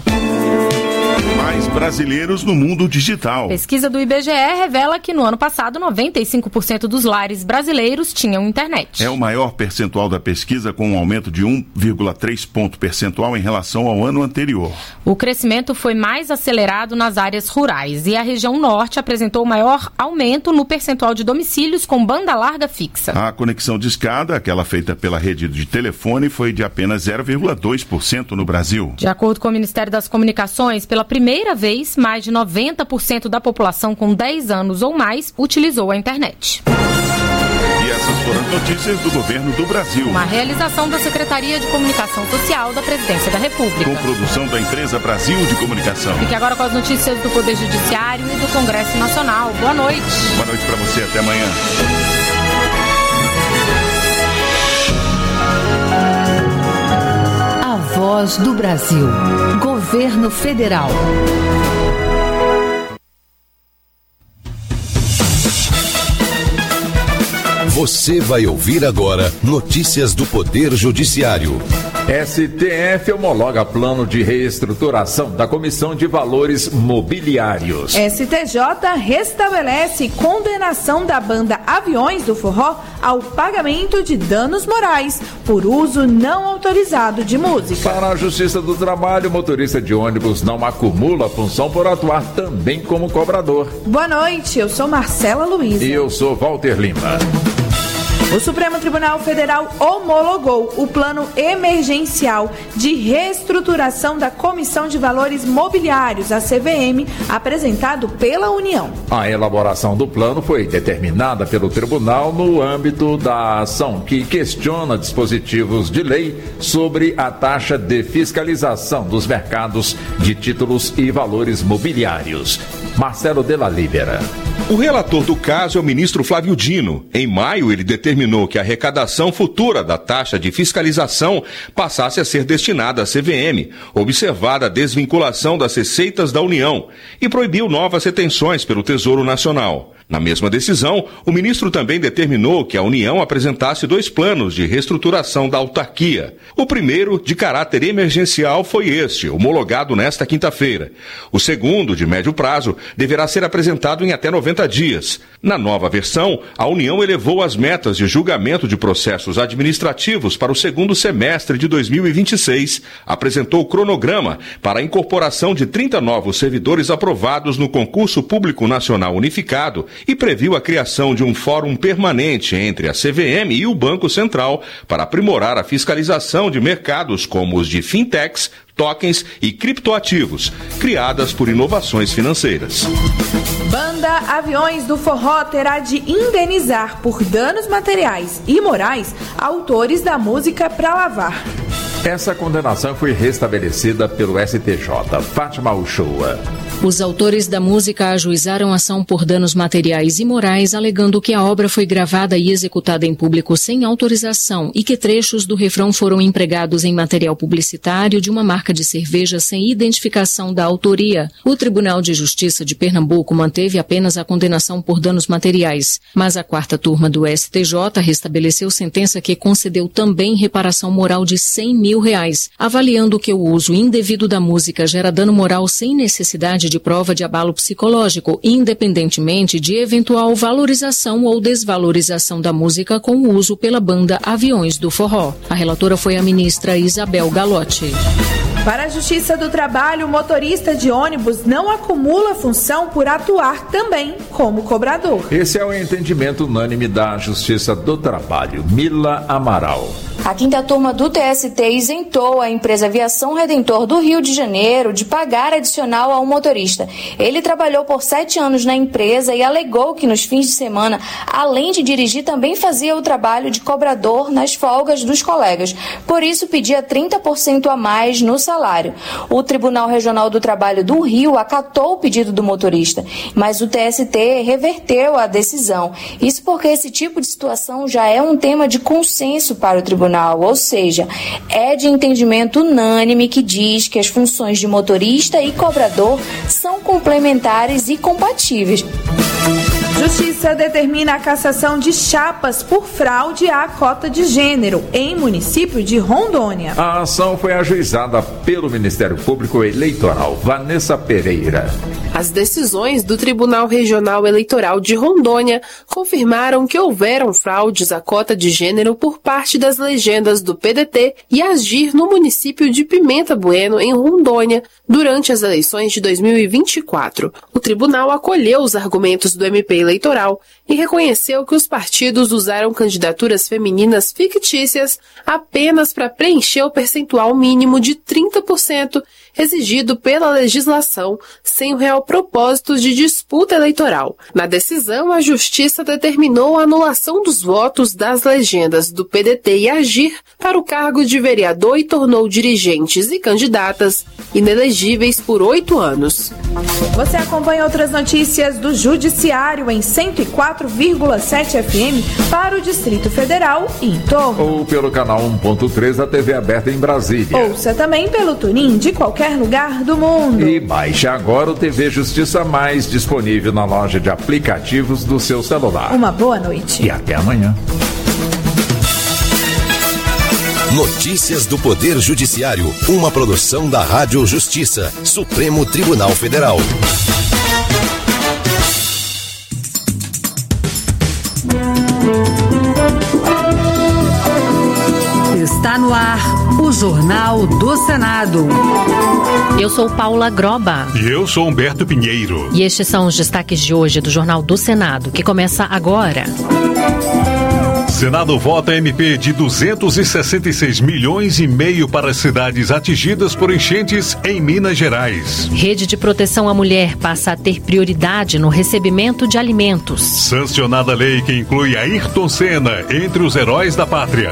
Speaker 7: Mais brasileiros no mundo digital.
Speaker 9: Pesquisa do I B G E revela que no ano passado noventa e cinco por cento dos lares brasileiros tinham internet.
Speaker 7: É o maior percentual da pesquisa, com um aumento de um vírgula três ponto percentual em relação ao ano anterior.
Speaker 9: O crescimento foi mais acelerado nas áreas rurais e a região norte apresentou o maior aumento no percentual de domicílios com banda larga fixa.
Speaker 7: A conexão discada, aquela feita pela rede de telefone, foi de apenas zero vírgula dois por cento no Brasil.
Speaker 9: De acordo com o Ministério das Comunicações, pela primeira vez, mais de noventa por cento da população com dez anos ou mais utilizou a internet.
Speaker 7: E essas foram as notícias do governo do Brasil.
Speaker 9: Uma realização da Secretaria de Comunicação Social da Presidência da República.
Speaker 7: Com produção da empresa Brasil de Comunicação.
Speaker 9: Fique agora com as notícias do Poder Judiciário e do Congresso Nacional. Boa noite.
Speaker 7: Boa noite para você. Até amanhã.
Speaker 2: A Voz do Brasil. Governo Federal.
Speaker 5: Você vai ouvir agora notícias do Poder Judiciário.
Speaker 6: S T F homologa plano de reestruturação da Comissão de Valores Mobiliários.
Speaker 8: S T J restabelece condenação da banda Aviões do Forró ao pagamento de danos morais por uso não autorizado de música.
Speaker 6: Para a Justiça do Trabalho, o motorista de ônibus não acumula função por atuar também como cobrador.
Speaker 8: Boa noite, eu sou Marcela Luiz.
Speaker 6: E eu sou Walter Lima.
Speaker 8: O Supremo Tribunal Federal homologou o plano emergencial de reestruturação da Comissão de Valores Mobiliários, a C V M, apresentado pela União.
Speaker 6: A elaboração do plano foi determinada pelo tribunal no âmbito da ação que questiona dispositivos de lei sobre a taxa de fiscalização dos mercados de títulos e valores mobiliários. Marcelo Della Libera.
Speaker 25: O relator do caso é o ministro Flávio Dino. Em maio, ele determinou que a arrecadação futura da taxa de fiscalização passasse a ser destinada à C V M, observada a desvinculação das receitas da União, e proibiu novas retenções pelo Tesouro Nacional. Na mesma decisão, o ministro também determinou que a União apresentasse dois planos de reestruturação da autarquia. O primeiro, de caráter emergencial, foi este, homologado nesta quinta-feira. O segundo, de médio prazo, deverá ser apresentado em até noventa dias. Na nova versão, a União elevou as metas de julgamento de processos administrativos para o segundo semestre de dois mil e vinte e seis, apresentou o cronograma para a incorporação de trinta novos servidores aprovados no Concurso Público Nacional Unificado e previu a criação de um fórum permanente entre a C V M e o Banco Central para aprimorar a fiscalização de mercados como os de fintechs, tokens e criptoativos, criadas por inovações financeiras.
Speaker 8: Banda Aviões do Forró terá de indenizar por danos materiais e morais autores da música Pra Lavar.
Speaker 6: Essa condenação foi restabelecida pelo S T J. Fátima Uchoa.
Speaker 26: Os autores da música ajuizaram ação por danos materiais e morais, alegando que a obra foi gravada e executada em público sem autorização e que trechos do refrão foram empregados em material publicitário de uma marca de cerveja sem identificação da autoria. O Tribunal de Justiça de Pernambuco manteve apenas a condenação por danos materiais, mas a quarta turma do S T J restabeleceu sentença que concedeu também reparação moral de cem mil reais, avaliando que o uso indevido da música gera dano moral sem necessidade de prova de abalo psicológico, independentemente de eventual valorização ou desvalorização da música com o uso pela banda Aviões do Forró. A relatora foi a ministra Isabel Galotti.
Speaker 8: Para a Justiça do Trabalho, o motorista de ônibus não acumula função por atuar também como cobrador.
Speaker 6: Esse é o entendimento unânime da Justiça do Trabalho. Mila Amaral.
Speaker 27: A quinta turma do T S T isentou a empresa Aviação Redentor do Rio de Janeiro de pagar adicional ao motorista. Ele trabalhou por sete anos na empresa e alegou que nos fins de semana, além de dirigir, também fazia o trabalho de cobrador nas folgas dos colegas. Por isso, pedia trinta por cento a mais no salário. O Tribunal Regional do Trabalho do Rio acatou o pedido do motorista, mas o T S T reverteu a decisão. Isso porque esse tipo de situação já é um tema de consenso para o tribunal. Ou seja, é de entendimento unânime que diz que as funções de motorista e cobrador são complementares e compatíveis.
Speaker 8: Justiça determina a cassação de chapas por fraude à cota de gênero em município de Rondônia.
Speaker 6: A ação foi ajuizada pelo Ministério Público Eleitoral. Vanessa Pereira.
Speaker 28: As decisões do Tribunal Regional Eleitoral de Rondônia confirmaram que houveram fraudes à cota de gênero por parte das legendas do P D T e Agir no município de Pimenta Bueno, em Rondônia, durante as eleições de dois mil e vinte e quatro. O tribunal acolheu os argumentos do M P Eleitoral e reconheceu que os partidos usaram candidaturas femininas fictícias apenas para preencher o percentual mínimo de trinta por cento exigido pela legislação, sem o real propósito de disputa eleitoral. Na decisão, a Justiça determinou a anulação dos votos das legendas do P D T e Agir para o cargo de vereador e tornou dirigentes e candidatas inelegíveis por oito anos.
Speaker 8: Você acompanha outras notícias do Judiciário em cento e quatro vírgula sete F M para o Distrito Federal e em torno.
Speaker 6: Ou pelo canal um ponto três da T V aberta em Brasília.
Speaker 8: Ouça também pelo TuneIn de qualquer lugar do mundo.
Speaker 6: E baixe agora o T V Justiça Mais, disponível na loja de aplicativos do seu celular.
Speaker 8: Uma boa noite.
Speaker 6: E até amanhã.
Speaker 5: Notícias do Poder Judiciário, uma produção da Rádio Justiça, Supremo Tribunal Federal.
Speaker 2: Está no ar o Jornal do Senado.
Speaker 9: Eu sou Paula Groba.
Speaker 10: E eu sou Humberto Pinheiro.
Speaker 9: E estes são os destaques de hoje do Jornal do Senado, que começa agora.
Speaker 10: Senado vota M P de duzentos e sessenta e seis milhões e meio para as cidades atingidas por enchentes em Minas Gerais.
Speaker 9: Rede de proteção à mulher passa a ter prioridade no recebimento de alimentos.
Speaker 10: Sancionada lei que inclui Ayrton Senna entre os heróis da pátria.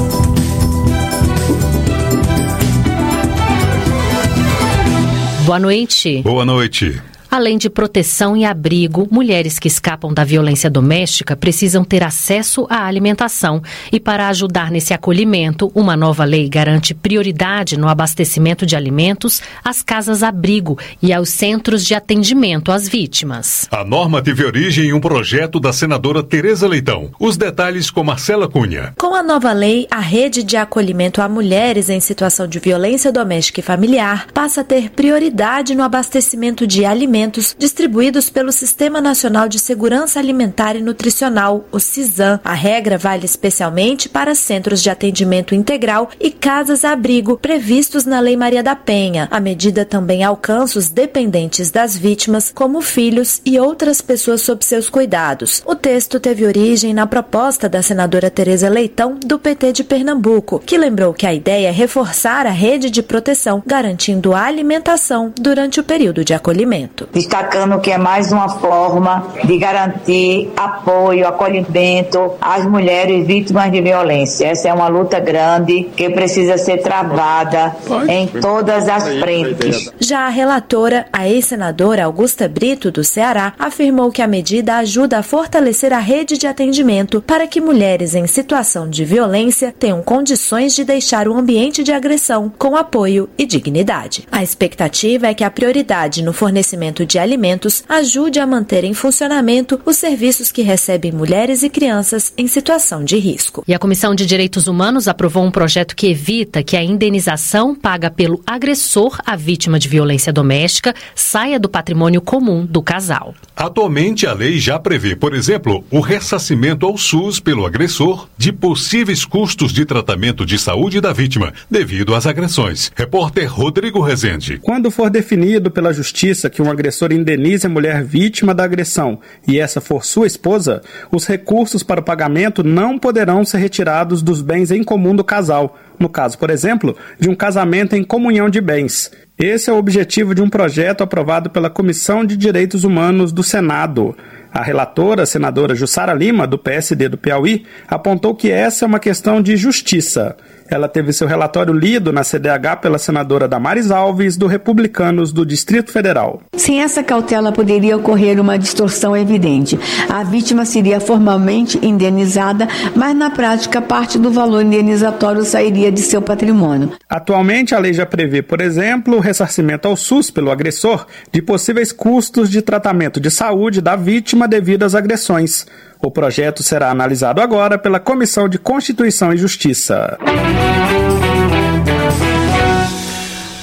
Speaker 9: Boa noite.
Speaker 10: Boa noite.
Speaker 9: Além de proteção e abrigo, mulheres que escapam da violência doméstica precisam ter acesso à alimentação. E para ajudar nesse acolhimento, uma nova lei garante prioridade no abastecimento de alimentos às casas-abrigo e aos centros de atendimento às vítimas.
Speaker 10: A norma teve origem em um projeto da senadora Tereza Leitão. Os detalhes com Marcela Cunha.
Speaker 11: Com a nova lei, a rede de acolhimento a mulheres em situação de violência doméstica e familiar passa a ter prioridade no abastecimento de alimentos distribuídos pelo Sistema Nacional de Segurança Alimentar e Nutricional, o SISAM. A regra vale especialmente para centros de atendimento integral e casas-abrigo previstos na Lei Maria da Penha. A medida também alcança os dependentes das vítimas, como filhos e outras pessoas sob seus cuidados. O texto teve origem na proposta da senadora Tereza Leitão, do P T de Pernambuco, que lembrou que a ideia é reforçar a rede de proteção, garantindo a alimentação durante o período de acolhimento.
Speaker 13: Destacando que é mais uma forma de garantir apoio, acolhimento às mulheres vítimas de violência. Essa é uma luta grande que precisa ser travada em todas as frentes.
Speaker 11: Já a relatora, a ex-senadora Augusta Brito, do Ceará, afirmou que a medida ajuda a fortalecer a rede de atendimento para que mulheres em situação de violência tenham condições de deixar o ambiente de agressão com apoio e dignidade. A expectativa é que a prioridade no fornecimento de alimentos ajude a manter em funcionamento os serviços que recebem mulheres e crianças em situação de risco.
Speaker 9: E a Comissão de Direitos Humanos aprovou um projeto que evita que a indenização paga pelo agressor à vítima de violência doméstica saia do patrimônio comum do casal.
Speaker 10: Atualmente, a lei já prevê, por exemplo, o ressarcimento ao SUS pelo agressor de possíveis custos de tratamento de saúde da vítima devido às agressões. Repórter Rodrigo Rezende.
Speaker 14: Quando for definido pela Justiça que um agressor indenize a mulher vítima da agressão e essa for sua esposa, os recursos para o pagamento não poderão ser retirados dos bens em comum do casal, no caso, por exemplo, de um casamento em comunhão de bens. Esse é o objetivo de um projeto aprovado pela Comissão de Direitos Humanos do Senado. A relatora, a senadora Jussara Lima, do P S D do Piauí, apontou que essa é uma questão de justiça. Ela teve seu relatório lido na C D H pela senadora Damares Alves, do Republicanos do Distrito Federal.
Speaker 15: Sem essa cautela, poderia ocorrer uma distorção evidente. A vítima seria formalmente indenizada, mas na prática parte do valor indenizatório sairia de seu patrimônio.
Speaker 14: Atualmente, a lei já prevê, por exemplo, o ressarcimento ao SUS pelo agressor de possíveis custos de tratamento de saúde da vítima devido às agressões. O projeto será analisado agora pela Comissão de Constituição e Justiça.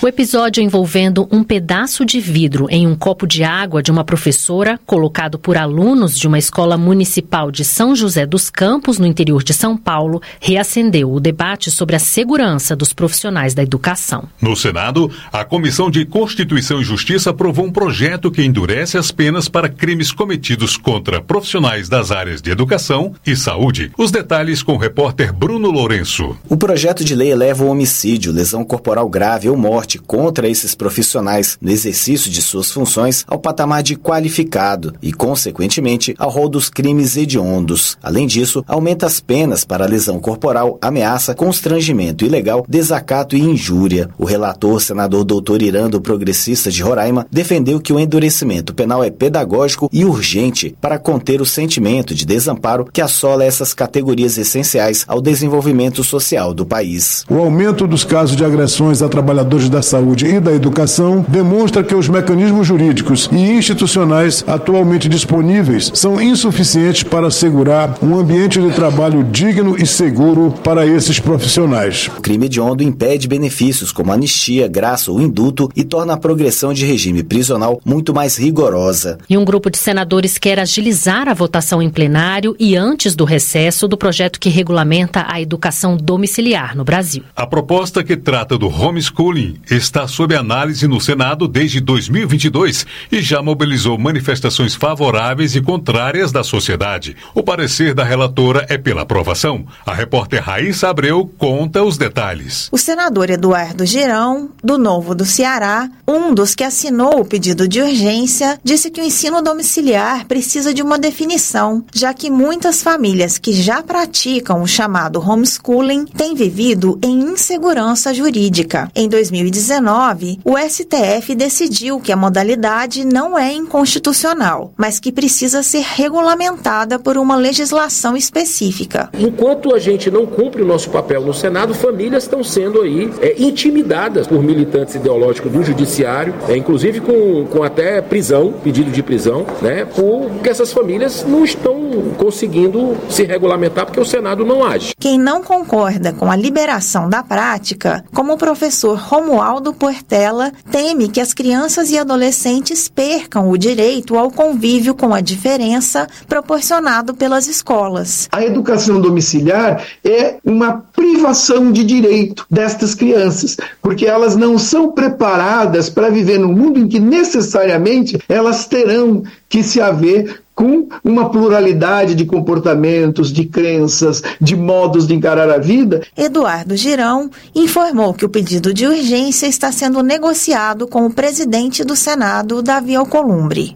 Speaker 26: O episódio envolvendo um pedaço de vidro em um copo de água de uma professora, colocado por alunos de uma escola municipal de São José dos Campos, no interior de São Paulo, reacendeu o debate sobre a segurança dos profissionais da educação.
Speaker 10: No Senado, a Comissão de Constituição e Justiça aprovou um projeto que endurece as penas para crimes cometidos contra profissionais das áreas de educação e saúde. Os detalhes com o repórter Bruno Lourenço.
Speaker 1: O projeto de lei eleva o homicídio, lesão corporal grave ou morte contra esses profissionais no exercício de suas funções ao patamar de qualificado e, consequentemente, ao rol dos crimes hediondos. Além disso, aumenta as penas para lesão corporal, ameaça, constrangimento ilegal, desacato e injúria. O relator, senador doutor Irando, progressista de Roraima, defendeu que o endurecimento penal é pedagógico e urgente para conter o sentimento de desamparo que assola essas categorias essenciais ao desenvolvimento social do país.
Speaker 12: O aumento dos casos de agressões a trabalhadores da saúde e da educação demonstra que os mecanismos jurídicos e institucionais atualmente disponíveis são insuficientes para assegurar um ambiente de trabalho digno e seguro para esses profissionais.
Speaker 1: O crime hediondo impede benefícios como anistia, graça ou indulto e torna a progressão de regime prisional muito mais rigorosa.
Speaker 26: E um grupo de senadores quer agilizar a votação em plenário e antes do recesso do projeto que regulamenta a educação domiciliar no Brasil.
Speaker 10: A proposta que trata do homeschooling está sob análise no Senado desde dois mil e vinte e dois e já mobilizou manifestações favoráveis e contrárias da sociedade. O parecer da relatora é pela aprovação. A repórter Raíssa Abreu conta os detalhes.
Speaker 16: O senador Eduardo Girão, do Novo do Ceará, um dos que assinou o pedido de urgência, disse que o ensino domiciliar precisa de uma definição, já que muitas famílias que já praticam o chamado homeschooling têm vivido em insegurança jurídica. Em dois mil e dezenove, o S T F decidiu que a modalidade não é inconstitucional, mas que precisa ser regulamentada por uma legislação específica.
Speaker 17: Enquanto a gente não cumpre o nosso papel no Senado, famílias estão sendo aí é, intimidadas por militantes ideológicos do judiciário, é, inclusive com, com até prisão, pedido de prisão, né, porque essas famílias não estão conseguindo se regulamentar porque o Senado não age.
Speaker 16: Quem não concorda com a liberação da prática, como o professor Romualdo Portela, teme que as crianças e adolescentes percam o direito ao convívio com a diferença proporcionado pelas escolas.
Speaker 18: A educação domiciliar é uma privação de direito destas crianças, porque elas não são preparadas para viver num mundo em que necessariamente elas terão que se haver com uma pluralidade de comportamentos, de crenças, de modos de encarar a vida.
Speaker 16: Eduardo Girão informou que o pedido de urgência está sendo negociado com o presidente do Senado, Davi Alcolumbre.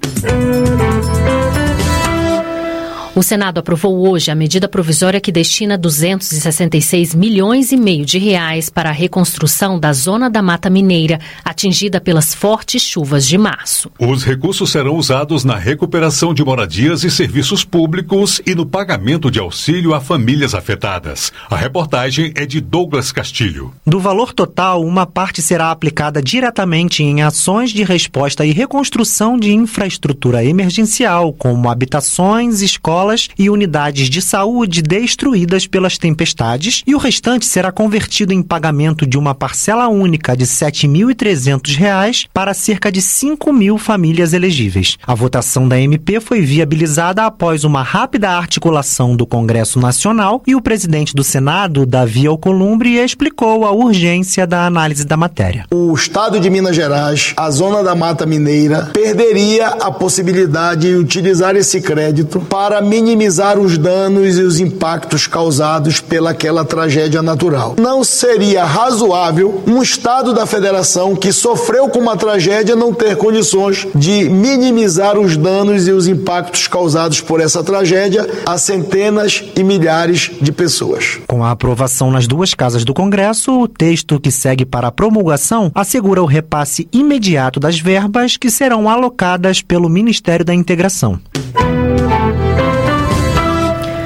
Speaker 26: O Senado aprovou hoje a medida provisória que destina duzentos e sessenta e seis milhões e meio de reais para a reconstrução da zona da Mata Mineira, atingida pelas fortes chuvas de março.
Speaker 10: Os recursos serão usados na recuperação de moradias e serviços públicos e no pagamento de auxílio a famílias afetadas. A reportagem é de Douglas Castilho.
Speaker 19: Do valor total, uma parte será aplicada diretamente em ações de resposta e reconstrução de infraestrutura emergencial, como habitações, escolas e unidades de saúde destruídas pelas tempestades, e o restante será convertido em pagamento de uma parcela única de sete mil e trezentos reais para cerca de cinco mil famílias elegíveis. A votação da M P foi viabilizada após uma rápida articulação do Congresso Nacional e o presidente do Senado, Davi Alcolumbre, explicou a urgência da análise da matéria.
Speaker 20: O Estado de Minas Gerais, a zona da Mata Mineira, perderia a possibilidade de utilizar esse crédito para minimizar os danos e os impactos causados pelaquela tragédia natural. Não seria razoável um Estado da Federação que sofreu com uma tragédia não ter condições de minimizar os danos e os impactos causados por essa tragédia a centenas e milhares de pessoas.
Speaker 19: Com a aprovação nas duas casas do Congresso, o texto que segue para a promulgação assegura o repasse imediato das verbas que serão alocadas pelo Ministério da Integração.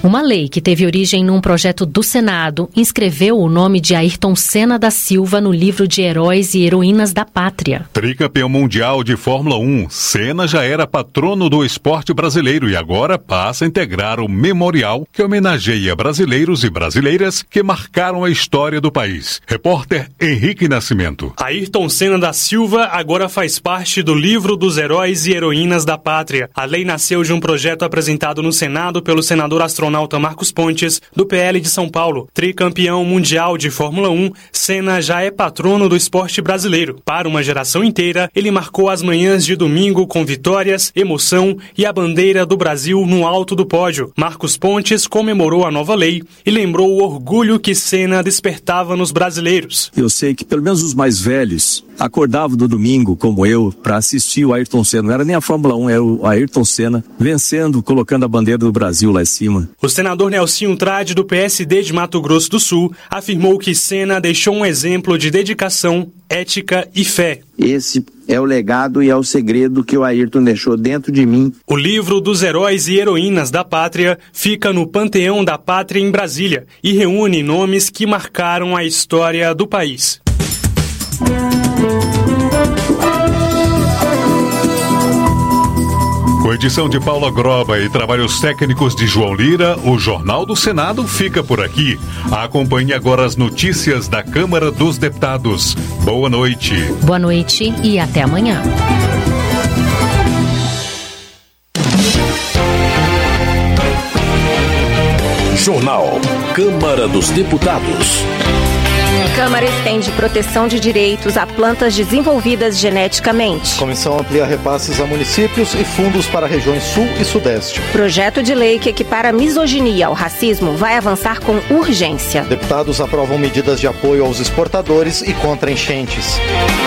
Speaker 26: Uma lei que teve origem num projeto do Senado inscreveu o nome de Ayrton Senna da Silva no livro de Heróis e Heroínas da Pátria.
Speaker 10: Tricampeão mundial de Fórmula um, Senna já era patrono do esporte brasileiro e agora passa a integrar o memorial que homenageia brasileiros e brasileiras que marcaram a história do país. Repórter Henrique Nascimento.
Speaker 3: Ayrton Senna da Silva agora faz parte do livro dos Heróis e Heroínas da Pátria. A lei nasceu de um projeto apresentado no Senado pelo senador astronauta Marcos Pontes, do P L de São Paulo. Tricampeão mundial de Fórmula um, Senna já é patrono do esporte brasileiro. Para uma geração inteira, ele marcou as manhãs de domingo com vitórias, emoção e a bandeira do Brasil no alto do pódio. Marcos Pontes comemorou a nova lei e lembrou o orgulho que Senna despertava nos brasileiros.
Speaker 4: Eu sei que pelo menos os mais velhos acordavam no domingo, como eu, para assistir o Ayrton Senna. Não era nem a Fórmula um, era o Ayrton Senna vencendo, colocando a bandeira do Brasil lá em cima.
Speaker 3: O senador Nelsinho Trade, do P S D de Mato Grosso do Sul, afirmou que Senna deixou um exemplo de dedicação, ética e fé.
Speaker 7: Esse é o legado e é o segredo que o Ayrton deixou dentro de mim.
Speaker 3: O livro dos Heróis e Heroínas da Pátria fica no Panteão da Pátria em Brasília e reúne nomes que marcaram a história do país.
Speaker 10: Com edição de Paula Groba e trabalhos técnicos de João Lira, o Jornal do Senado fica por aqui. Acompanhe agora as notícias da Câmara dos Deputados. Boa noite.
Speaker 26: Boa noite e até amanhã.
Speaker 5: Jornal Câmara dos Deputados.
Speaker 21: A Câmara estende proteção de direitos a plantas desenvolvidas geneticamente.
Speaker 22: Comissão amplia repasses a municípios e fundos para regiões sul e sudeste.
Speaker 21: Projeto de lei que equipara a misoginia ao racismo vai avançar com urgência.
Speaker 22: Deputados aprovam medidas de apoio aos exportadores e contra enchentes.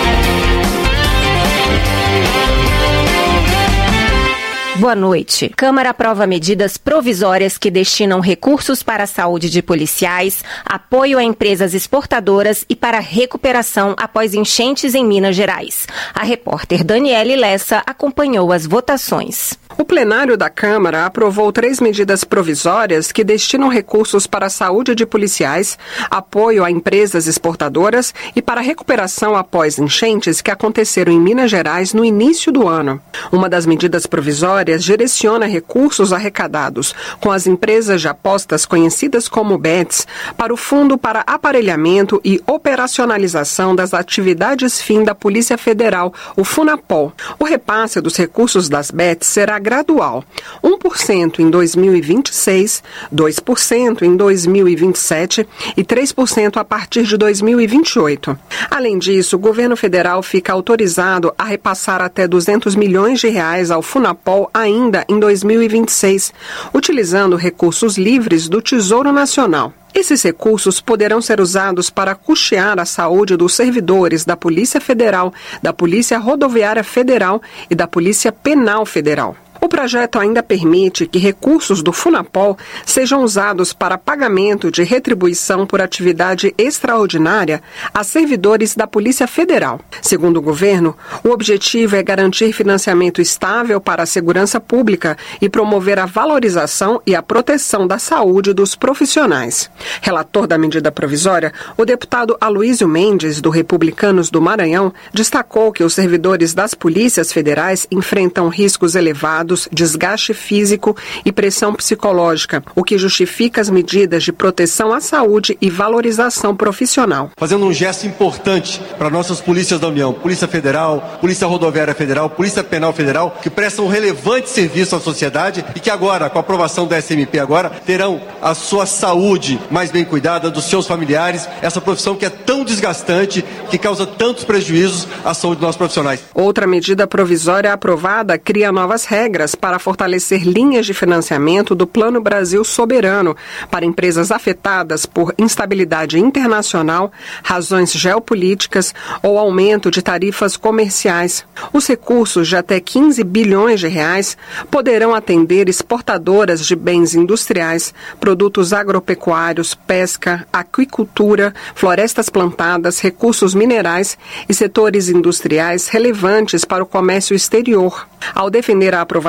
Speaker 21: Boa noite. Câmara aprova medidas provisórias que destinam recursos para a saúde de policiais, apoio a empresas exportadoras e para recuperação após enchentes em Minas Gerais. A repórter Daniele Lessa acompanhou as votações.
Speaker 23: O plenário da Câmara aprovou três medidas provisórias que destinam recursos para a saúde de policiais, apoio a empresas exportadoras e para recuperação após enchentes que aconteceram em Minas Gerais no início do ano. Uma das medidas provisórias direciona recursos arrecadados com as empresas de apostas conhecidas como bets para o Fundo para Aparelhamento e Operacionalização das Atividades Fim da Polícia Federal, o FUNAPOL. O repasse dos recursos das bets será gradual, um por cento em dois mil e vinte e seis, dois por cento em dois mil e vinte e sete e três por cento a partir de dois mil e vinte e oito. Além disso, o governo federal fica autorizado a repassar até duzentos milhões de reais ao FUNAPOL ainda em dois mil e vinte e seis, utilizando recursos livres do Tesouro Nacional. Esses recursos poderão ser usados para custear a saúde dos servidores da Polícia Federal, da Polícia Rodoviária Federal e da Polícia Penal Federal. O projeto ainda permite que recursos do FUNAPOL sejam usados para pagamento de retribuição por atividade extraordinária a servidores da Polícia Federal. Segundo o governo, o objetivo é garantir financiamento estável para a segurança pública e promover a valorização e a proteção da saúde dos profissionais. Relator da medida provisória, o deputado Aloysio Mendes, do Republicanos do Maranhão, destacou que os servidores das polícias federais enfrentam riscos elevados, desgaste físico e pressão psicológica, o que justifica as medidas de proteção à saúde e valorização profissional.
Speaker 24: Fazendo um gesto importante para nossas polícias da União, Polícia Federal, Polícia Rodoviária Federal, Polícia Penal Federal, que prestam um relevante serviço à sociedade e que agora, com a aprovação da S M P agora, terão a sua saúde mais bem cuidada, dos seus familiares, essa profissão que é tão desgastante, que causa tantos prejuízos à saúde dos nossos profissionais.
Speaker 23: Outra medida provisória aprovada cria novas regras para fortalecer linhas de financiamento do Plano Brasil Soberano para empresas afetadas por instabilidade internacional, razões geopolíticas ou aumento de tarifas comerciais. Os recursos de até quinze bilhões de reais poderão atender exportadoras de bens industriais, produtos agropecuários, pesca, aquicultura, florestas plantadas, recursos minerais e setores industriais relevantes para o comércio exterior. Ao defender a aprovação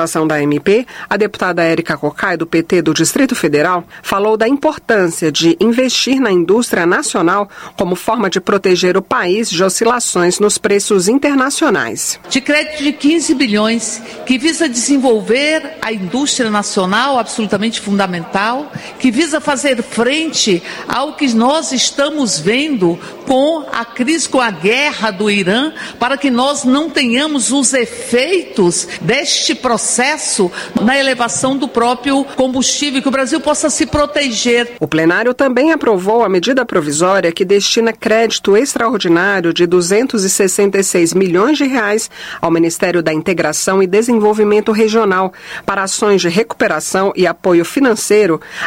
Speaker 23: aprovação da M P, a deputada Érica Cocai, do P T do Distrito Federal, falou da importância de investir na indústria nacional como forma de proteger o país de oscilações nos preços internacionais.
Speaker 2: De crédito de quinze bilhões, que visa desenvolver a indústria nacional, absolutamente fundamental, que visa fazer frente ao que nós estamos vendo com a crise, com a guerra do Irã, para que nós não tenhamos os efeitos deste processo na elevação do próprio combustível, que o Brasil possa se proteger.
Speaker 23: O plenário também aprovou a medida provisória que destina crédito extraordinário de duzentos e sessenta e seis milhões de reais ao Ministério da Integração e Desenvolvimento Regional para ações de recuperação e apoio financeiro